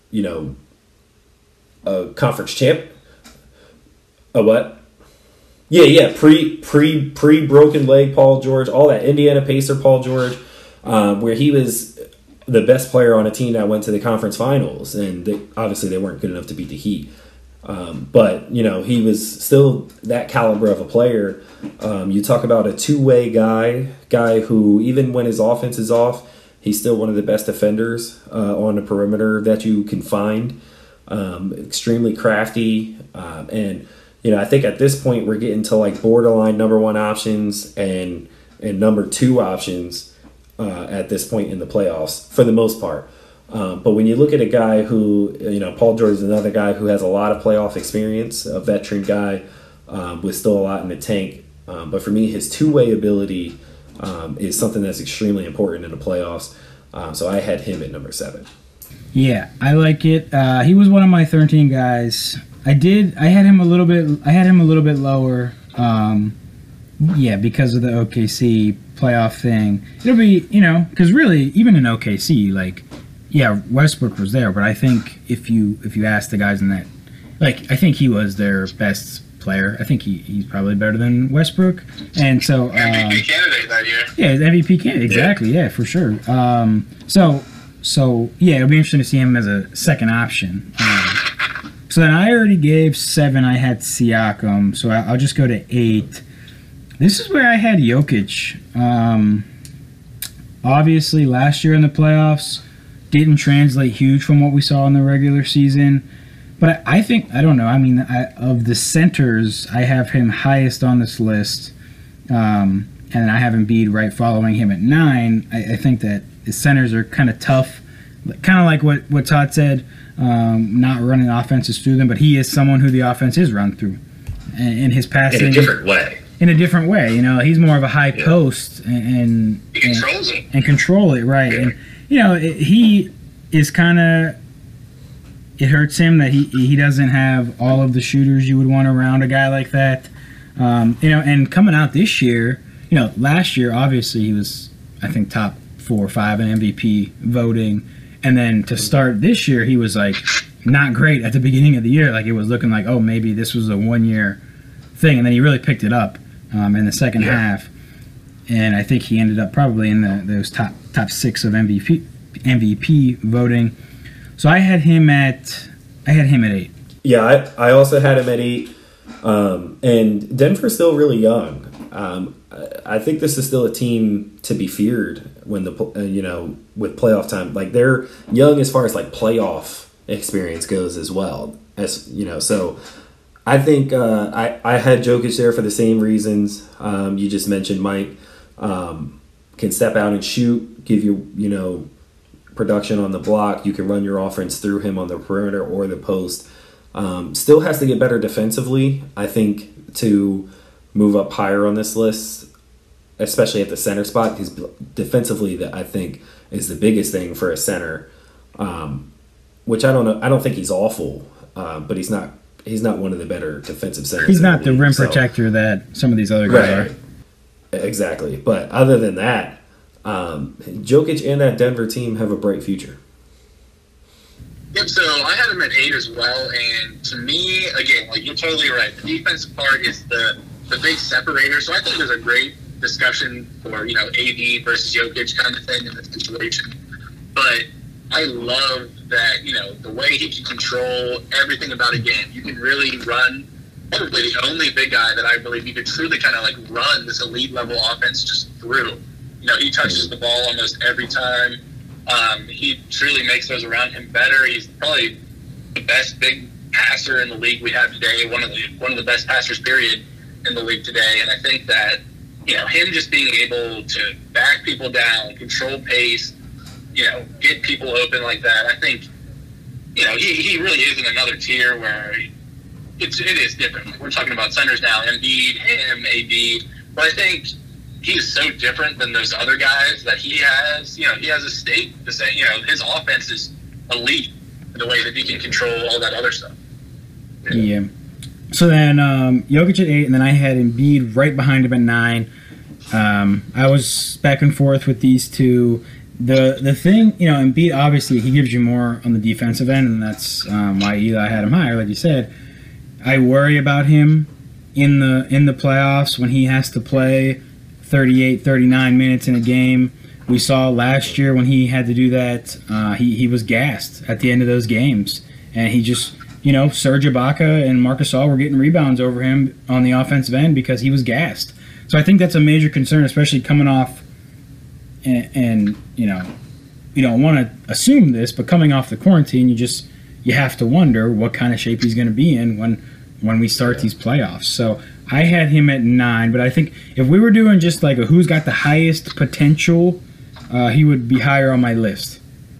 a conference champ. A what? Yeah. Pre broken leg Paul George, all that Indiana Pacer Paul George, where he was the best player on a team that went to the conference finals, and obviously they weren't good enough to beat the Heat. But he was still that caliber of a player. You talk about a two-way guy who, even when his offense is off, he's still one of the best defenders on the perimeter that you can find. Extremely crafty, and I think at this point we're getting to like borderline number 1 options and number 2 options at this point in the playoffs for the most part. But when you look at a guy who, Paul George is another guy who has a lot of playoff experience, a veteran guy with still a lot in the tank. But for me, his two-way ability is something that's extremely important in the playoffs. So I had him at number 7. Yeah, I like it. He was one of my 13 guys. I had him a little bit lower. Because of the OKC playoff thing. It'll be, because really, even in OKC, Westbrook was there, but I think if you ask the guys in that, I think he was their best player. I think he's probably better than Westbrook, and so MVP candidate that year. Yeah, MVP candidate, exactly. Yeah, for sure. So it'll be interesting to see him as a second option. So then I already gave 7. I had Siakam, so I'll just go to 8. This is where I had Jokic. Obviously, last year in the playoffs didn't translate huge from what we saw in the regular season. But I think, I don't know, of the centers, I have him highest on this list. And I have Embiid right following him at 9. I think that the centers are kind of tough. Kind of like what Todd said, not running offenses through them. But he is someone who the offense is run through. And his passing... In a different way. In a different way, he's more of a high post and he controls it and control it, right? Yeah. And he is kind of. It hurts him that he doesn't have all of the shooters you would want around a guy like that, And coming out this year, last year obviously he was, I think, top 4 or 5 in MVP voting, and then to start this year he was not great at the beginning of the year. It was looking like, oh, maybe this was a 1-year thing, and then he really picked it up in the second half, and I think he ended up probably in those top 6 of MVP voting. So I had him at 8. Yeah, I also had him at 8, and Denver's still really young. I think this is still a team to be feared when with playoff time. They're young as far as playoff experience goes as well, as so. I think I had Jokic there for the same reasons you just mentioned, Mike. can step out and shoot, give you, production on the block. You can run your offense through him on the perimeter or the post. Still has to get better defensively, I think, to move up higher on this list, especially at the center spot, because defensively, that I think is the biggest thing for a center. Which I don't know. I don't think he's awful, but he's not one of the better defensive centers. He's not the rim protector that some of these other guys are. Exactly. But other than that, Jokic and that Denver team have a bright future. Yep, so I had him at 8 as well, and to me, again, like you're totally right. The defensive part is the big separator, so I think there's a great discussion for, AD versus Jokic kind of thing in this situation. But I love that, the way he can control everything about a game. You can really run, probably the only big guy that I believe you could truly kind of like run this elite level offense just through. He touches the ball almost every time. He truly makes those around him better. He's probably the best big passer in the league we have today, one of the best passers, period, in the league today. And I think that, him just being able to back people down, control pace, get people open like that, I think, he really is in another tier where it is different. We're talking about centers now, Embiid, him, AD, but I think he's so different than those other guys that he has, he has a stake to say, his offense is elite in the way that he can control all that other stuff. Yeah. So then Jokic at 8, and then I had Embiid right behind him at 9. I was back and forth with these two. The thing, Embiid, obviously, he gives you more on the defensive end, and that's why Eli had him higher, like you said. I worry about him in the playoffs when he has to play 38, 39 minutes in a game. We saw last year when he had to do that, he was gassed at the end of those games. And he just, Serge Ibaka and Marc Gasol were getting rebounds over him on the offensive end because he was gassed. So I think that's a major concern, especially coming off, and you don't want to assume this, but coming off the quarantine, you have to wonder what kind of shape he's going to be in when we start these playoffs. So I had him at 9, but I think if we were doing just like a who's got the highest potential, he would be higher on my list.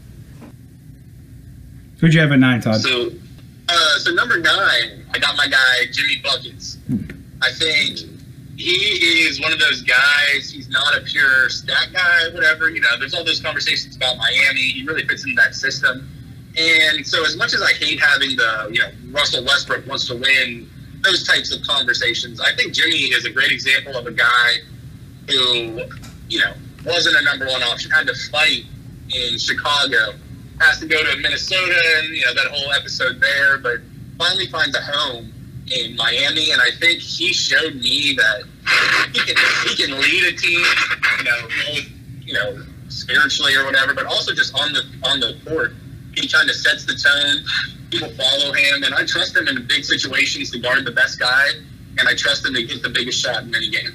Who'd you have at 9, Todd? So number 9, I got my guy Jimmy Buckets. I think he is one of those guys. He's not a pure stat guy, whatever. There's all those conversations about Miami. He really fits into that system. And so as much as I hate having the, Russell Westbrook wants to win, those types of conversations, I think Jimmy is a great example of a guy who, wasn't a number 1 option, had to fight in Chicago, has to go to Minnesota and, that whole episode there, but finally finds a home in Miami. And I think he showed me that he can lead a team, both, spiritually or whatever, but also just on the court. He kind of sets the tone. People follow him, and I trust him in big situations to guard the best guy, and I trust him to get the biggest shot in any game.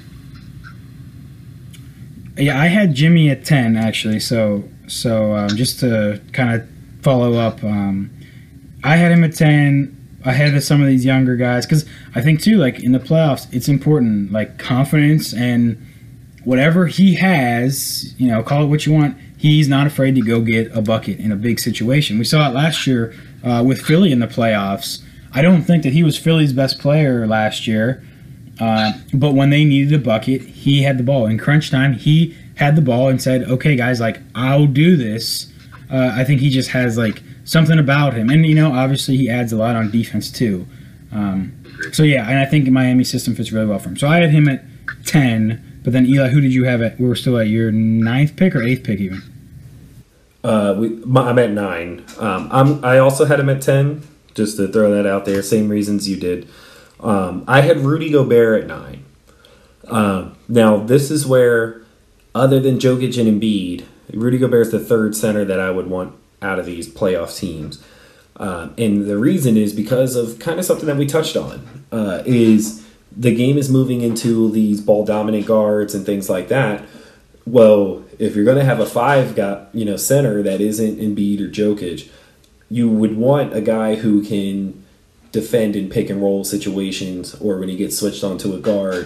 Yeah, I had Jimmy at 10 actually. So just to kind of follow up, I had him at 10 ahead of some of these younger guys because I think too, like in the playoffs, it's important, like confidence and whatever he has. Call it what you want. He's not afraid to go get a bucket in a big situation. We saw it last year with Philly in the playoffs. I don't think that he was Philly's best player last year, but when they needed a bucket, he had the ball. In crunch time, he had the ball and said, okay, guys, like, I'll do this. I think he just has, like, something about him. And, obviously he adds a lot on defense, too. So, yeah, and I think Miami system fits really well for him. So I had him at 10. But then, Eli, who did you have we were still at your 9th pick or 8th pick even? I'm at 9. I also had him at 10, just to throw that out there. Same reasons you did. I had Rudy Gobert at 9. Now, this is where, other than Jokic and Embiid, Rudy Gobert is the 3rd center that I would want out of these playoff teams. And the reason is because of kind of something that we touched on, is the game is moving into these ball-dominant guards and things like that. Well, if you're going to have a 5 guy, center that isn't Embiid or Jokic, you would want a guy who can defend in pick and roll situations, or when he gets switched onto a guard,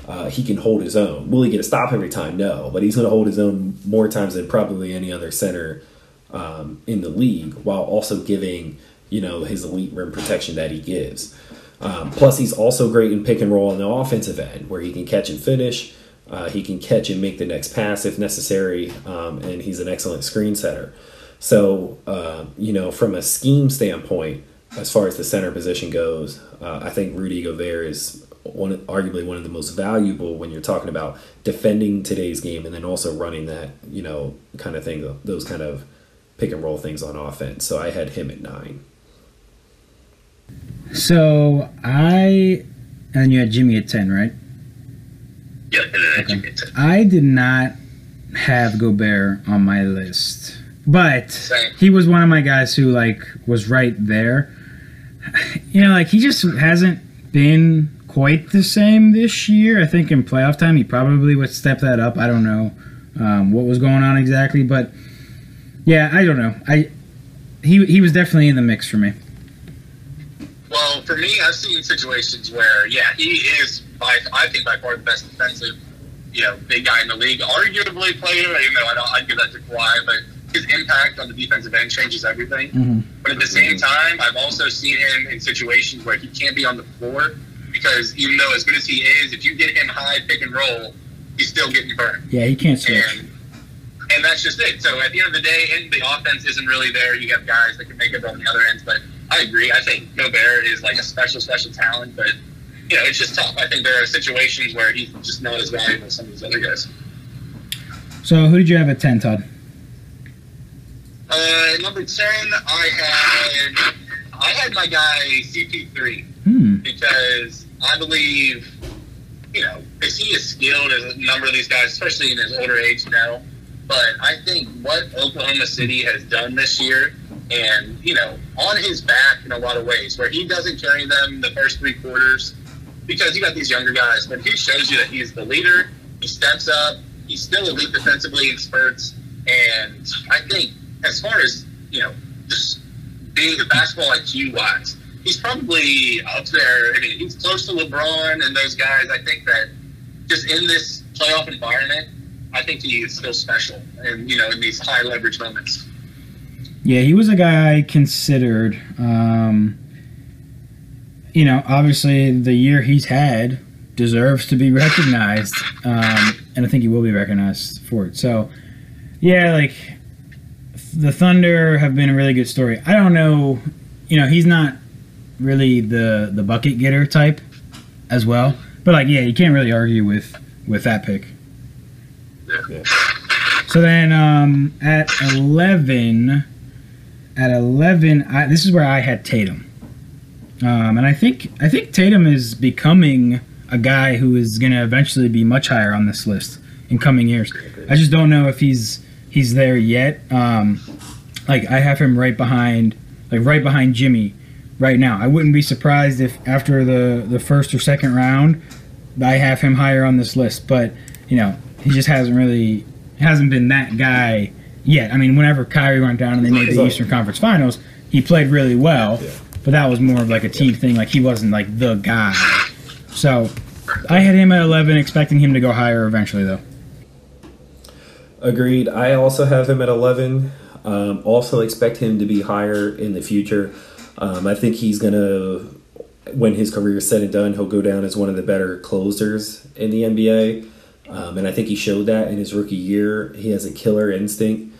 he can hold his own. Will he get a stop every time? No, but he's going to hold his own more times than probably any other center in the league, while also giving, his elite rim protection that he gives. Plus, he's also great in pick and roll on the offensive end, where he can catch and finish. He can catch and make the next pass if necessary, and he's an excellent screen setter. So, from a scheme standpoint, as far as the center position goes, I think Rudy Gobert is arguably one of the most valuable when you're talking about defending today's game and then also running that, kind of thing, those kind of pick and roll things on offense. So I had him at 9. So and you had Jimmy at 10, right? Yeah, and then I had Jimmy at 10. I did not have Gobert on my list, but he was one of my guys who was right there. He just hasn't been quite the same this year. I think in playoff time he probably would step that up. I don't know what was going on exactly, but yeah, I don't know. He was definitely in the mix for me. Well, for me, I've seen situations where, he is, I think, by far the best defensive, big guy in the league. Arguably player, even though I'd give that to Kawhi, but his impact on the defensive end changes everything. Mm-hmm. But at the same time, I've also seen him in situations where he can't be on the floor because even though as good as he is, if you get him high pick and roll, he's still getting burned. Yeah, he can't switch. And that's just it. So at the end of the day, and the offense isn't really there. You have guys that can make it on the other ends. But I agree. I think Gobert is a special talent. But, it's just tough. I think there are situations where he's just not as valuable as some of these other guys. So who did you have at 10, Todd? Number 10, I had my guy CP3 because I believe, is he as skilled as a number of these guys, especially in his older age now. But I think what Oklahoma City has done this year, and, on his back in a lot of ways, where he doesn't carry them the first 3 quarters because you got these younger guys, but he shows you that he's the leader. He steps up. He's still elite defensively in spurts. And I think as far as, just being the basketball IQ-wise, he's probably up there. I mean, he's close to LeBron and those guys. I think that just in this playoff environment, I think he is still special and, in these high leverage moments. Yeah, he was a guy I considered. Obviously the year he's had deserves to be recognized. And I think he will be recognized for it. So, yeah, the Thunder have been a really good story. I don't know, he's not really the bucket getter type as well. But, you can't really argue with that pick. Yeah. So then at 11, this is where I had Tatum. And I think Tatum is becoming a guy who is going to eventually be much higher on this list in coming years. I just don't know if he's there yet. I have him right behind Jimmy right now. I wouldn't be surprised if after the first or second round, I have him higher on this list. But he just hasn't been that guy yet. I mean, whenever Kyrie went down and they made the Eastern Conference Finals, he played really well. Yeah. But that was more of a team thing. He wasn't the guy. So I had him at 11, expecting him to go higher eventually, though. Agreed. I also have him at 11. Also expect him to be higher in the future. I think he's going to, when his career is said and done, he'll go down as one of the better closers in the NBA. And I think he showed that in his rookie year. He has a killer instinct.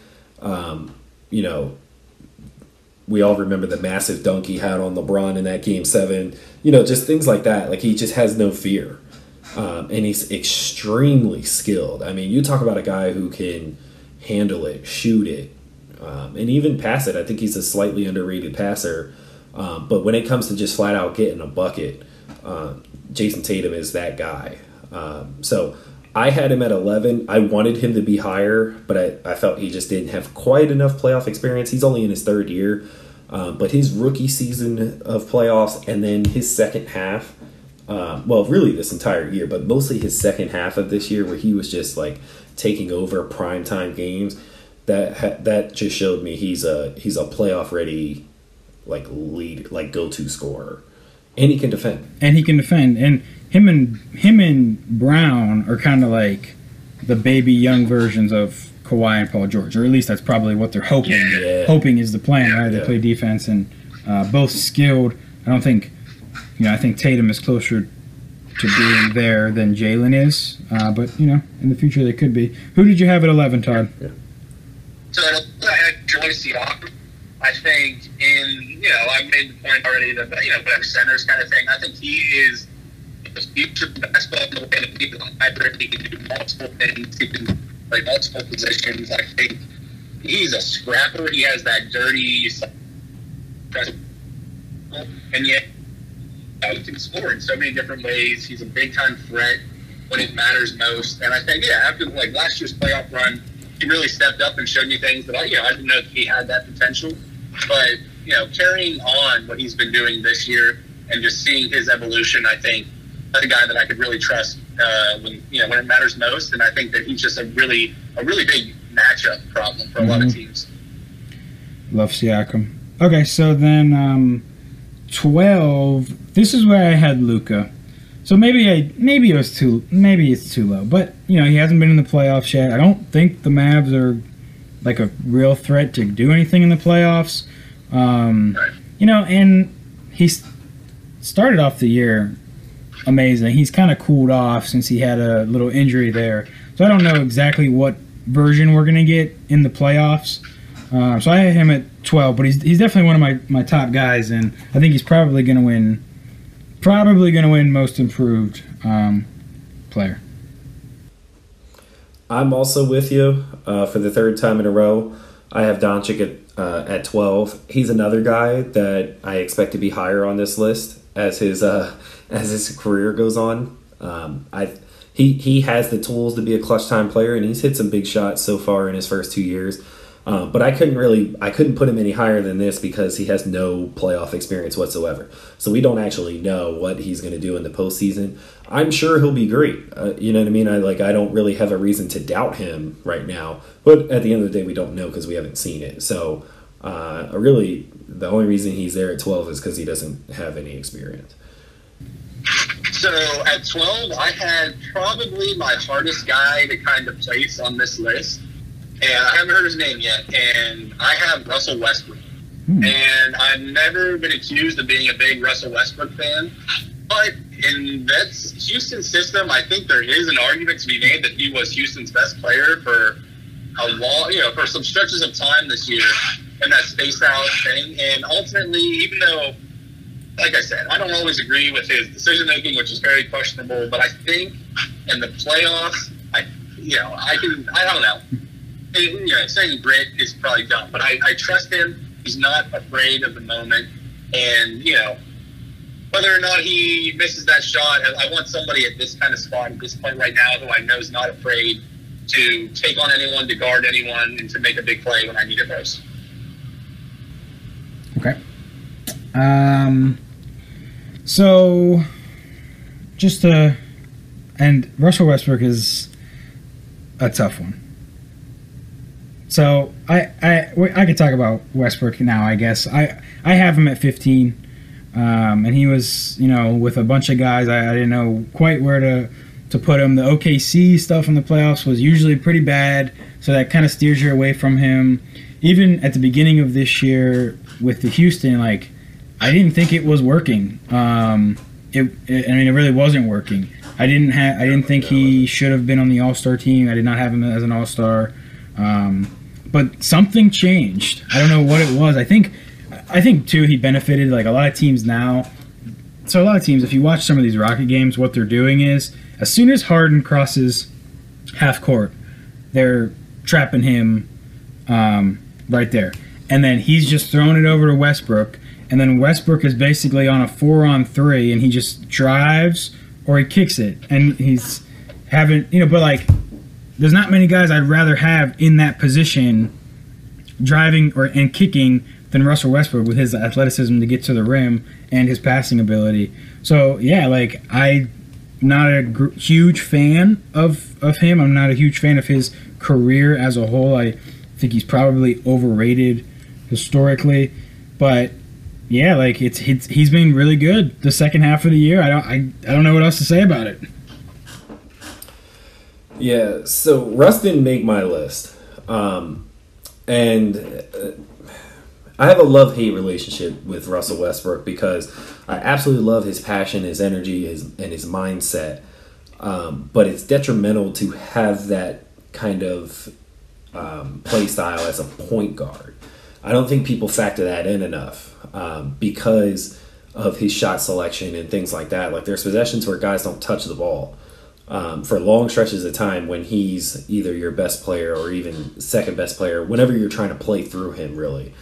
We all remember the massive dunk he had on LeBron in that Game 7. Just things like that. He just has no fear. And he's extremely skilled. I mean, you talk about a guy who can handle it, shoot it, and even pass it. I think he's a slightly underrated passer. But when it comes to just flat out getting a bucket, Jason Tatum is that guy. So I had him at 11. I wanted him to be higher, but I felt he just didn't have quite enough playoff experience. He's only in his 3rd year. But his rookie season of playoffs and then his second half, really this entire year, but mostly his second half of this year where he was just taking over primetime games, that just showed me he's a playoff ready lead go-to scorer. And he can defend. And he can defend. And him and Brown are kind of like the baby young versions of Kawhi and Paul George, or at least that's probably what they're hoping. Yeah. Hoping is the plan, right? They Yeah. play defense and both skilled. I think Tatum is closer to being there than Jalen is, but in the future they could be. Who did you have at 11, Todd? So I had Joyce Siakam. I think I've made the point already that whatever centers kind of thing. I think he is the future basketball in the way that he's a hybrid. He can do multiple things. He can play multiple positions. I think he's a scrapper. He has that dirty, and yet he can score in so many different ways. He's a big time threat when it matters most. And I think after last year's playoff run, he really stepped up and showed me things that I didn't know if he had that potential. But carrying on what he's been doing this year and just seeing his evolution, I think that's a guy that I could really trust when it matters most. And I think that he's just a really big matchup problem for a lot of teams. Love Siakam. Okay, so then 12. This is where I had Luka. So maybe it's too low, but he hasn't been in the playoffs yet. I don't think the Mavs are like a real threat to do anything in the playoffs. And he started off the year amazing. He's kind of cooled off since he had a little injury there, so I don't know exactly what version we're gonna get in the playoffs. So I had him at 12, but he's definitely one of my top guys, and I think he's probably gonna win most improved player. I'm also with you for the third time in a row. I have Doncic at 12. He's another guy that I expect to be higher on this list as his career goes on. He has the tools to be a clutch time player, and he's hit some big shots so far in his first 2 years. But I couldn't put him any higher than this because he has no playoff experience whatsoever. So we don't actually know what he's going to do in the postseason. I'm sure he'll be great. You know what I mean? I don't really have a reason to doubt him right now. But at the end of the day, we don't know because we haven't seen it. So really, the only reason he's there at 12 is because he doesn't have any experience. So at 12, I had probably my hardest guy to kind of place on this list. And I haven't heard his name yet, and I have Russell Westbrook. And I've never been accused of being a big Russell Westbrook fan, but in that Houston system, I think there is an argument to be made that he was Houston's best player for a long, for some stretches of time this year, and that spaced out thing. And ultimately, even though, like I said, I don't always agree with his decision making, which is very questionable, but I think in the playoffs, I don't know. Saying Brit is probably dumb, but I trust him. He's not afraid of the moment. And, whether or not he misses that shot, I want somebody at this kind of spot at this point right now who I know is not afraid to take on anyone, to guard anyone, and to make a big play when I need it most. Okay. So, and Russell Westbrook is a tough one. So I could talk about Westbrook now, I guess. I have him at 15, and he was, with a bunch of guys. I didn't know quite where to put him. The OKC stuff in the playoffs was usually pretty bad, so that kind of steers you away from him. Even at the beginning of this year with the Houston, I didn't think it was working. It really wasn't working. I didn't think he should have been on the All-Star team. I did not have him as an All-Star. But something changed. I don't know what it was. I think too, he benefited a lot of teams now. So a lot of teams, if you watch some of these Rocket games, what they're doing is as soon as Harden crosses half court, they're trapping him right there. And then he's just throwing it over to Westbrook. And then Westbrook is basically on a 4-on-3, and he just drives or he kicks it. And he's having, but there's not many guys I'd rather have in that position driving and kicking than Russell Westbrook with his athleticism to get to the rim and his passing ability. So, yeah, I'm not a huge fan of him. I'm not a huge fan of his career as a whole. I think he's probably overrated historically. But yeah, like he's been really good the second half of the year. I don't know what else to say about it. Yeah, so Russ didn't make my list, and I have a love-hate relationship with Russell Westbrook because I absolutely love his passion, his energy, and his mindset. But it's detrimental to have that kind of play style as a point guard. I don't think people factor that in enough because of his shot selection and things like that. Like there's possessions where guys don't touch the ball for long stretches of time when he's either your best player or even second best player, whenever you're trying to play through him, really.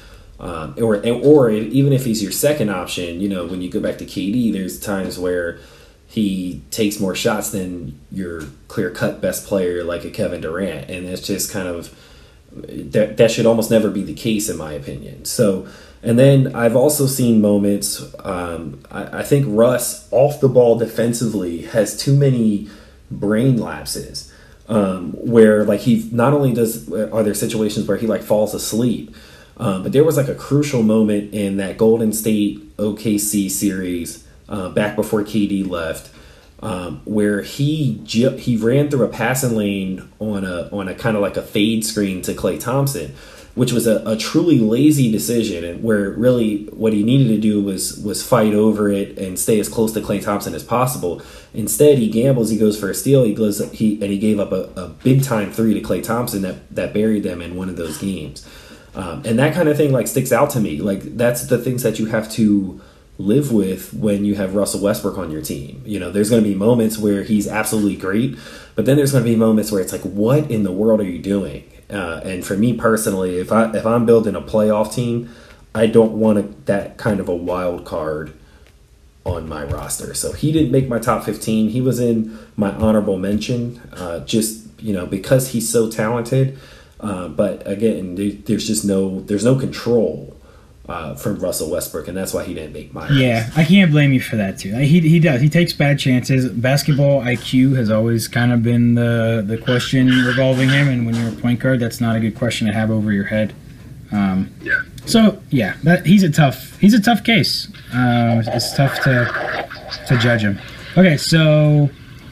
Or even if he's your second option, you know, when you go back to KD, there's times where he takes more shots than your clear-cut best player like a Kevin Durant, and it's just kind of that should almost never be the case in my opinion. So, and then I've also seen moments. I think Russ off the ball defensively has too many brain lapses where like he not only are there situations where he like falls asleep. But there was like a crucial moment in that Golden State OKC series back before KD left, where he ran through a passing lane on a kind of like a fade screen to Klay Thompson, which was a truly lazy decision, and where really what he needed to do was fight over it and stay as close to Klay Thompson as possible. Instead, he gambles, he goes for a steal, he gave up a big time three to Klay Thompson that buried them in one of those games. And that kind of thing like sticks out to me. Like that's the things that you have to live with when you have Russell Westbrook on your team. You know, there's going to be moments where he's absolutely great, but then there's going to be moments where it's like, what in the world are you doing? And for me personally, if I'm building a playoff team, I don't want that kind of a wild card on my roster. So he didn't make my top 15. He was in my honorable mention, just, you know, because he's so talented. But again, there's no control from Russell Westbrook, and that's why he didn't make my list. Yeah, I can't blame you for that too. He does. He takes bad chances. Basketball IQ has always kind of been the question revolving him, and when you're a point guard, that's not a good question to have over your head. Yeah. So yeah, he's a tough case. It's tough to judge him. Okay, so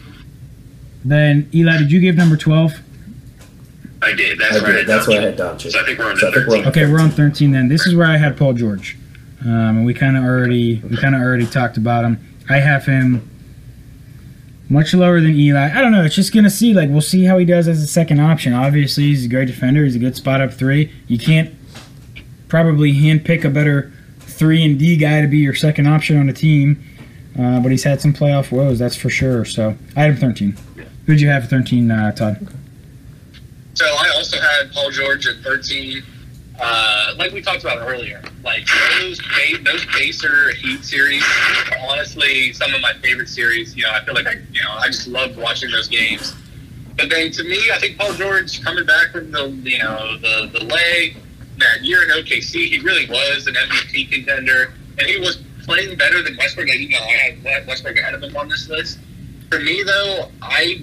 then Eli, did you give number 12? I did. That's where I had Doncic. So I think we're on 13. Okay, we're on 13 then. This is where I had Paul George. And we kind of already talked about him. I have him much lower than Eli. I don't know. It's just going to see. Like, we'll see how he does as a second option. Obviously, he's a great defender. He's a good spot up three. You can't probably handpick a better 3 and D guy to be your second option on a team. But he's had some playoff woes, that's for sure. So I had him 13. Who did you have for 13, Todd? So I also had Paul George at 13. Like we talked about earlier, like those Pacer Heat series are honestly some of my favorite series. You know, I feel like I just loved watching those games. But then to me, I think Paul George coming back from the leg that year in OKC, he really was an MVP contender, and he was playing better than Westbrook. I had Westbrook ahead of him on this list. For me, though, I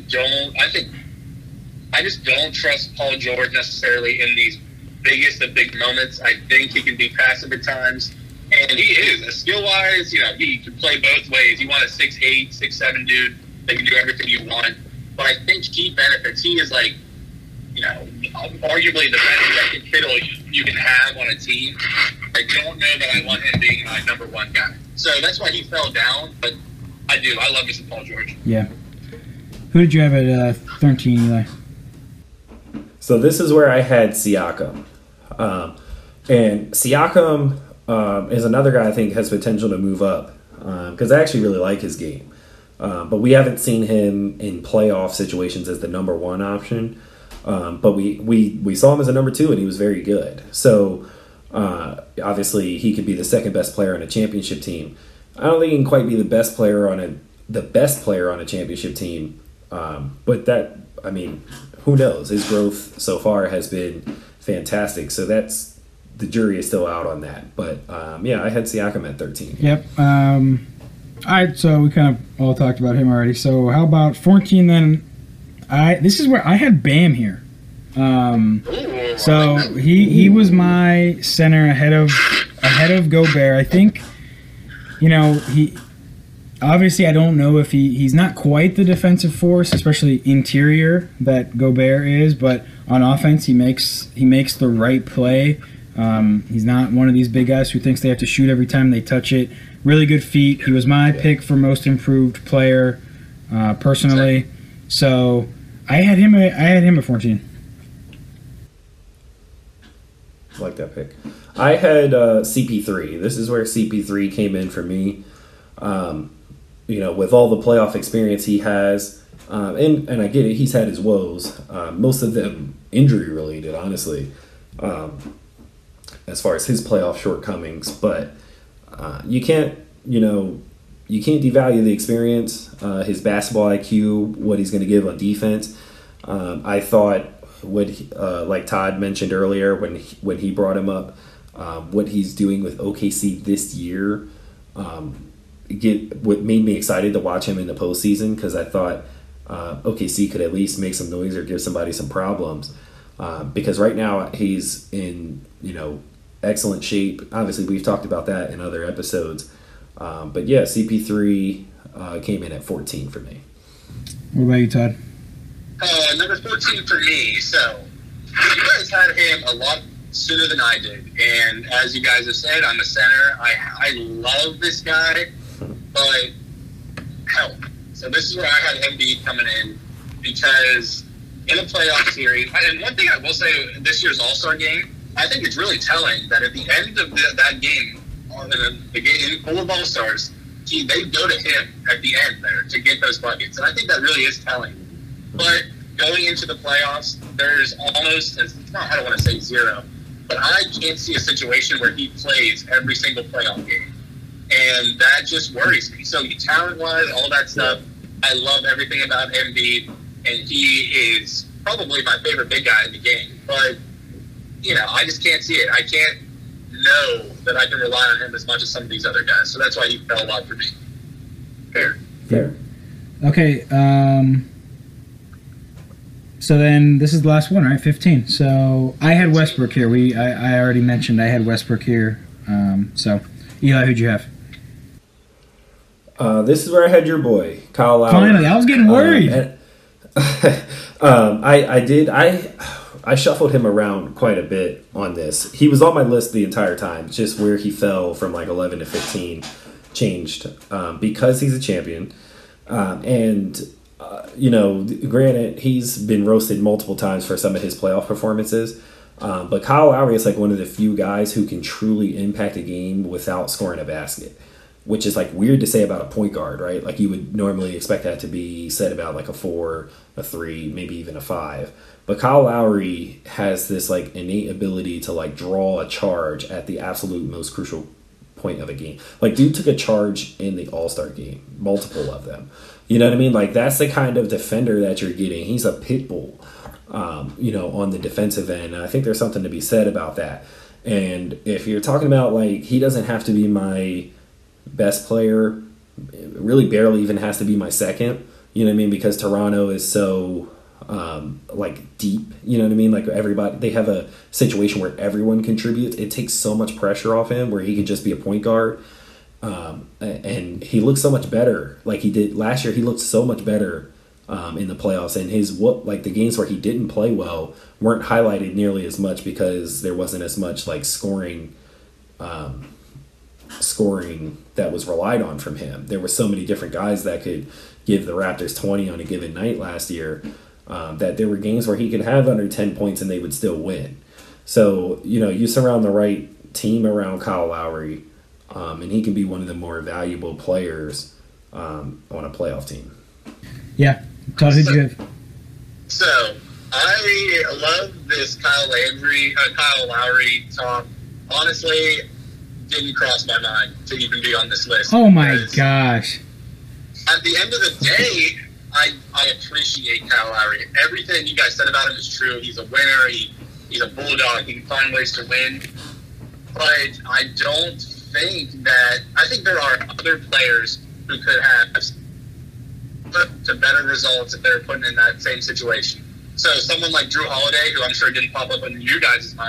just don't trust Paul George necessarily in these biggest of big moments. I think he can be passive at times, and he is. Skill-wise, he can play both ways. You want a 6'8", 6'7" dude that can do everything you want. But I think he benefits. He is like, arguably the best second fiddle you can have on a team. I don't know that I want him being my number one guy. So that's why he fell down, but I do. I love me some Paul George. Yeah. Who did you have at 13, Eli? So this is where I had Siakam. And Siakam is another guy I think has potential to move up because I actually really like his game. But we haven't seen him in playoff situations as the number one option. But we saw him as a number two, and he was very good. So obviously he could be the second best player on a championship team. I don't think he can quite be the best player on a championship team. But that, I mean, who knows? His growth so far has been fantastic. So the jury is still out on that. But yeah, I had Siakam at 13. Yep. All right, so we kind of all talked about him already. So how about 14 then? This is where I had Bam here. So he was my center ahead of ahead of Gobert. I think, he obviously, I don't know if he's not quite the defensive force, especially interior, that Gobert is, but on offense he makes the right play. He's not one of these big guys who thinks they have to shoot every time they touch it. Really good feet. He was my pick for most improved player, personally. So I had him at 14. I like that pick. I had CP3. This is where CP3 came in for me. With all the playoff experience he has, and I get it, he's had his woes. Most of them injury related, honestly, as far as his playoff shortcomings. But you can't devalue the experience, his basketball IQ, what he's going to give on defense. I thought like Todd mentioned earlier when he brought him up, what he's doing with OKC this year. What made me excited to watch him in the postseason, because I thought OKC could at least make some noise or give somebody some problems. Because right now he's in excellent shape. Obviously, we've talked about that in other episodes. But yeah, CP3 came in at 14 for me. What about you, Todd? Number 14 for me. So you guys had him a lot sooner than I did, and as you guys have said, I'm a center. I love this guy, but help. So this is where I had Embiid coming in, because in a playoff series, and one thing I will say, this year's All-Star game, I think it's really telling that at the end of that game, the game full of All-Stars, they go to him at the end there to get those buckets, and I think that really is telling. But going into the playoffs, there's almost, I don't want to say zero, but I can't see a situation where he plays every single playoff game. And that just worries me. So talent-wise, all that stuff, I love everything about Embiid, and he is probably my favorite big guy in the game. But, I just can't see it. I can't know that I can rely on him as much as some of these other guys. So that's why he fell a lot for me. Fair. Okay, so then this is the last one, right? 15. So I had Westbrook here. I already mentioned I had Westbrook here. So Eli, who'd you have? This is where I had your boy, Kyle Lowry. Finally, I was getting worried. I shuffled him around quite a bit on this. He was on my list the entire time. Just where he fell from like 11 to 15 changed because he's a champion. Granted, he's been roasted multiple times for some of his playoff performances. But Kyle Lowry is like one of the few guys who can truly impact a game without scoring a basket, which is like weird to say about a point guard, right? Like you would normally expect that to be said about like a 4, a 3, maybe even a 5. But Kyle Lowry has this like innate ability to like draw a charge at the absolute most crucial point of a game. Like dude took a charge in the All-Star game, multiple of them. You know what I mean? Like that's the kind of defender that you're getting. He's a pit bull, on the defensive end. And I think there's something to be said about that. And if you're talking about like he doesn't have to be my best player, really barely even has to be my second, you know what I mean? Because Toronto is so deep, you know what I mean? Like everybody, they have a situation where everyone contributes. It takes so much pressure off him where he could just be a point guard. And he looks so much better like he did last year. He looked so much better in the playoffs, and the games where he didn't play well weren't highlighted nearly as much because there wasn't as much like scoring that was relied on from him. There were so many different guys that could give the Raptors 20 on a given night last year that there were games where he could have under 10 points and they would still win. So, you surround the right team around Kyle Lowry, and he can be one of the more valuable players on a playoff team. Yeah. Todd, who'd you have? So, I love this Kyle Lowry talk. Honestly, didn't cross my mind to even be on this list. Oh my gosh. At the end of the day, I appreciate Kyle Lowry. Everything you guys said about him is true. He's a winner. He's a bulldog. He can find ways to win. But I don't think that... I think there are other players who could have put to better results if they were put in that same situation. So someone like Drew Holiday, who I'm sure didn't pop up in you guys' mind,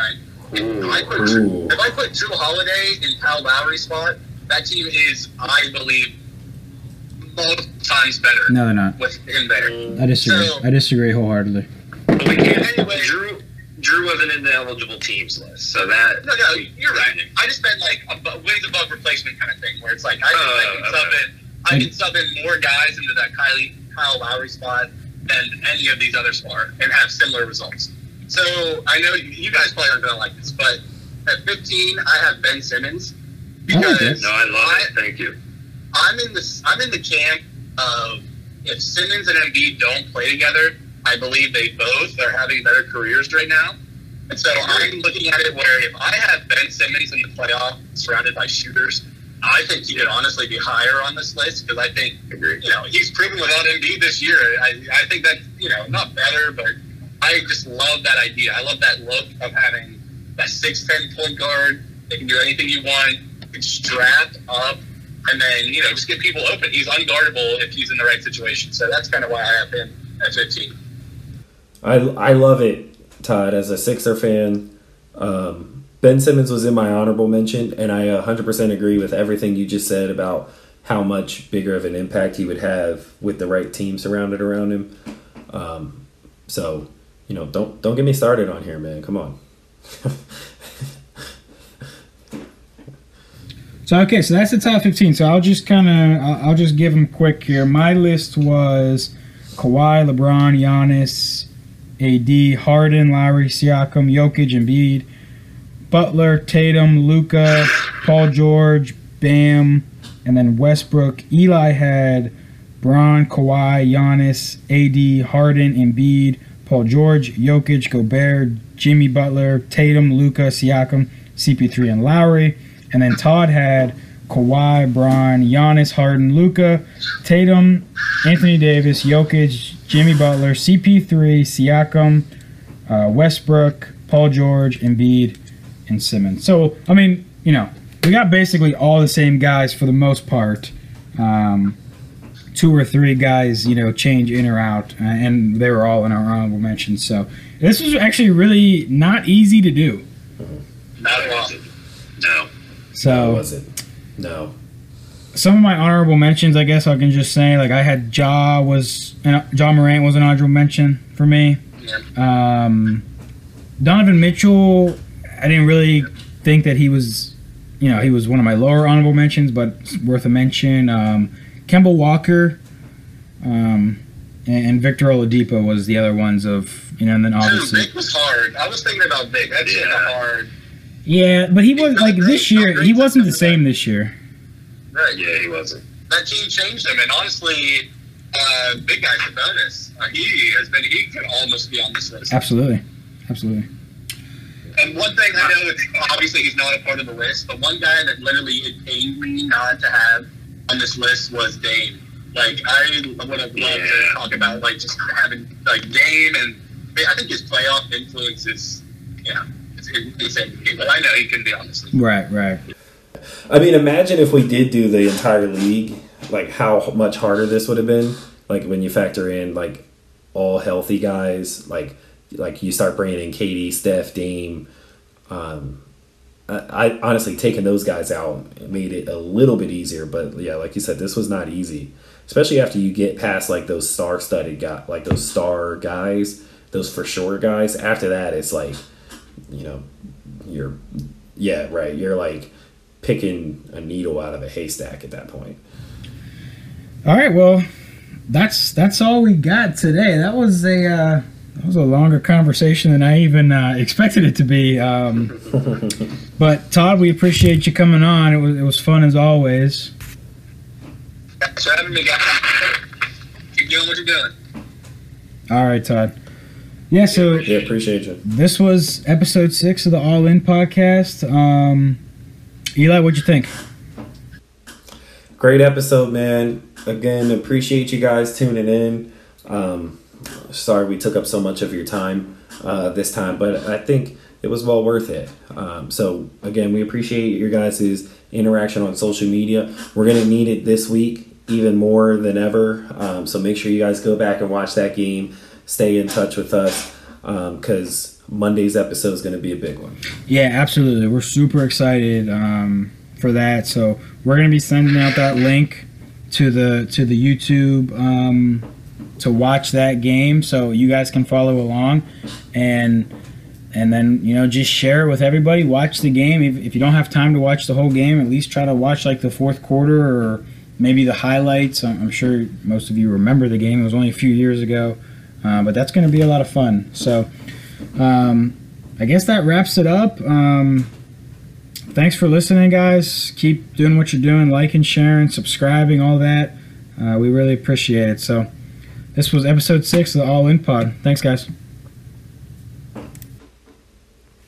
If I put Drew Holiday in Kyle Lowry's spot, that team is, I believe, both times better. No, they're not. With him there. I disagree. I disagree wholeheartedly. Anyway, Drew wasn't in the eligible teams list, so that. No, you're right. I just meant like a wins above replacement kind of thing, where it's like I can sub in more guys into that Kyle Lowry spot than any of these other spots and have similar results. So I know you guys probably aren't going to like this, but at 15 I have Ben Simmons because I love it. Thank you. I'm in the camp of if Simmons and Embiid don't play together, I believe they both are having better careers right now. And so I'm looking at it where if I have Ben Simmons in the playoff surrounded by shooters, I think he could honestly be higher on this list because I think, he's proven without Embiid this year. I think that, not better, but I just love that idea. I love that look of having that 6'10" point guard. They can do anything you want. You can strap up and then, just get people open. He's unguardable if he's in the right situation. So that's kind of why I have him at 15. I love it, Todd, as a Sixer fan. Ben Simmons was in my honorable mention, and I 100% agree with everything you just said about how much bigger of an impact he would have with the right team surrounded around him. So, don't get me started on here, man. Come on. So that's the top 15. So I'll just give them quick here. My list was Kawhi, LeBron, Giannis, AD, Harden, Lowry, Siakam, Jokic, Embiid, Butler, Tatum, Luka, Paul George, Bam, and then Westbrook. Eli had Bron, Kawhi, Giannis, AD, Harden, Embiid, Paul George, Jokic, Gobert, Jimmy Butler, Tatum, Luka, Siakam, CP3, and Lowry. And then Todd had Kawhi, Bron, Giannis, Harden, Luka, Tatum, Anthony Davis, Jokic, Jimmy Butler, CP3, Siakam, Westbrook, Paul George, Embiid, and Simmons. So, we got basically all the same guys for the most part. 2 or 3 guys, change in or out, and they were all in our honorable mentions. So this was actually really not easy to do. Not at all. No. So was it? No. Some of my honorable mentions, I guess I can just say, like I had Ja Morant was an honorable mention for me. Yeah. Donovan Mitchell, I didn't really think that he was, he was one of my lower honorable mentions, but worth a mention. Kemba Walker, and Victor Oladipo was the other ones of, and then obviously. Vic was hard. I was thinking about Vic. That's hard. Yeah, but he was like this year. He wasn't the same this year. Right. Yeah, he wasn't. That team changed him, and honestly, Big Guy's a bonus. He could almost be on this list. Absolutely. And one thing I know that obviously he's not a part of the list, but one guy that literally it pained me not to have on this list was Dame. Like I would have loved to talk about just having Dame, and I think his playoff influence is it's insane. But I know he can be on this list. Right. Imagine if we did do the entire league, how much harder this would have been. When you factor in all healthy guys, like you start bringing in KD, Steph, Dame. I honestly taking those guys out made it a little bit easier, but yeah, like you said, this was not easy, especially after you get past those star-studded guys, those star guys, those for sure guys. After that, it's you're picking a needle out of a haystack at that point. All right, well, that's all we got today. That was a longer conversation than I even expected it to be. But Todd, we appreciate you coming on. It was fun as always. Thanks for having me, guys. Keep doing what you're doing. All right, Todd. Yeah, so yeah, appreciate you. This was episode 6 of the All In podcast. Eli, what'd you think? Great episode, man. Again, appreciate you guys tuning in. Sorry we took up so much of your time this time, but I think it was well worth it. So again, we appreciate your guys' interaction on social media. We're going to need it this week even more than ever. So make sure you guys go back and watch that game. Stay in touch with us because Monday's episode is going to be a big one. Yeah, absolutely. We're super excited for that. So we're going to be sending out that link to the YouTube to watch that game, so you guys can follow along, and then just share it with everybody. Watch the game. If you don't have time to watch the whole game, at least try to watch like the fourth quarter or maybe the highlights. I'm sure most of you remember the game. It was only a few years ago, but that's going to be a lot of fun. So I guess that wraps it up. Thanks for listening, guys. Keep doing what you're doing, liking, sharing, subscribing, all that. We really appreciate it. So this was episode 6 of the All In Pod. Thanks, guys.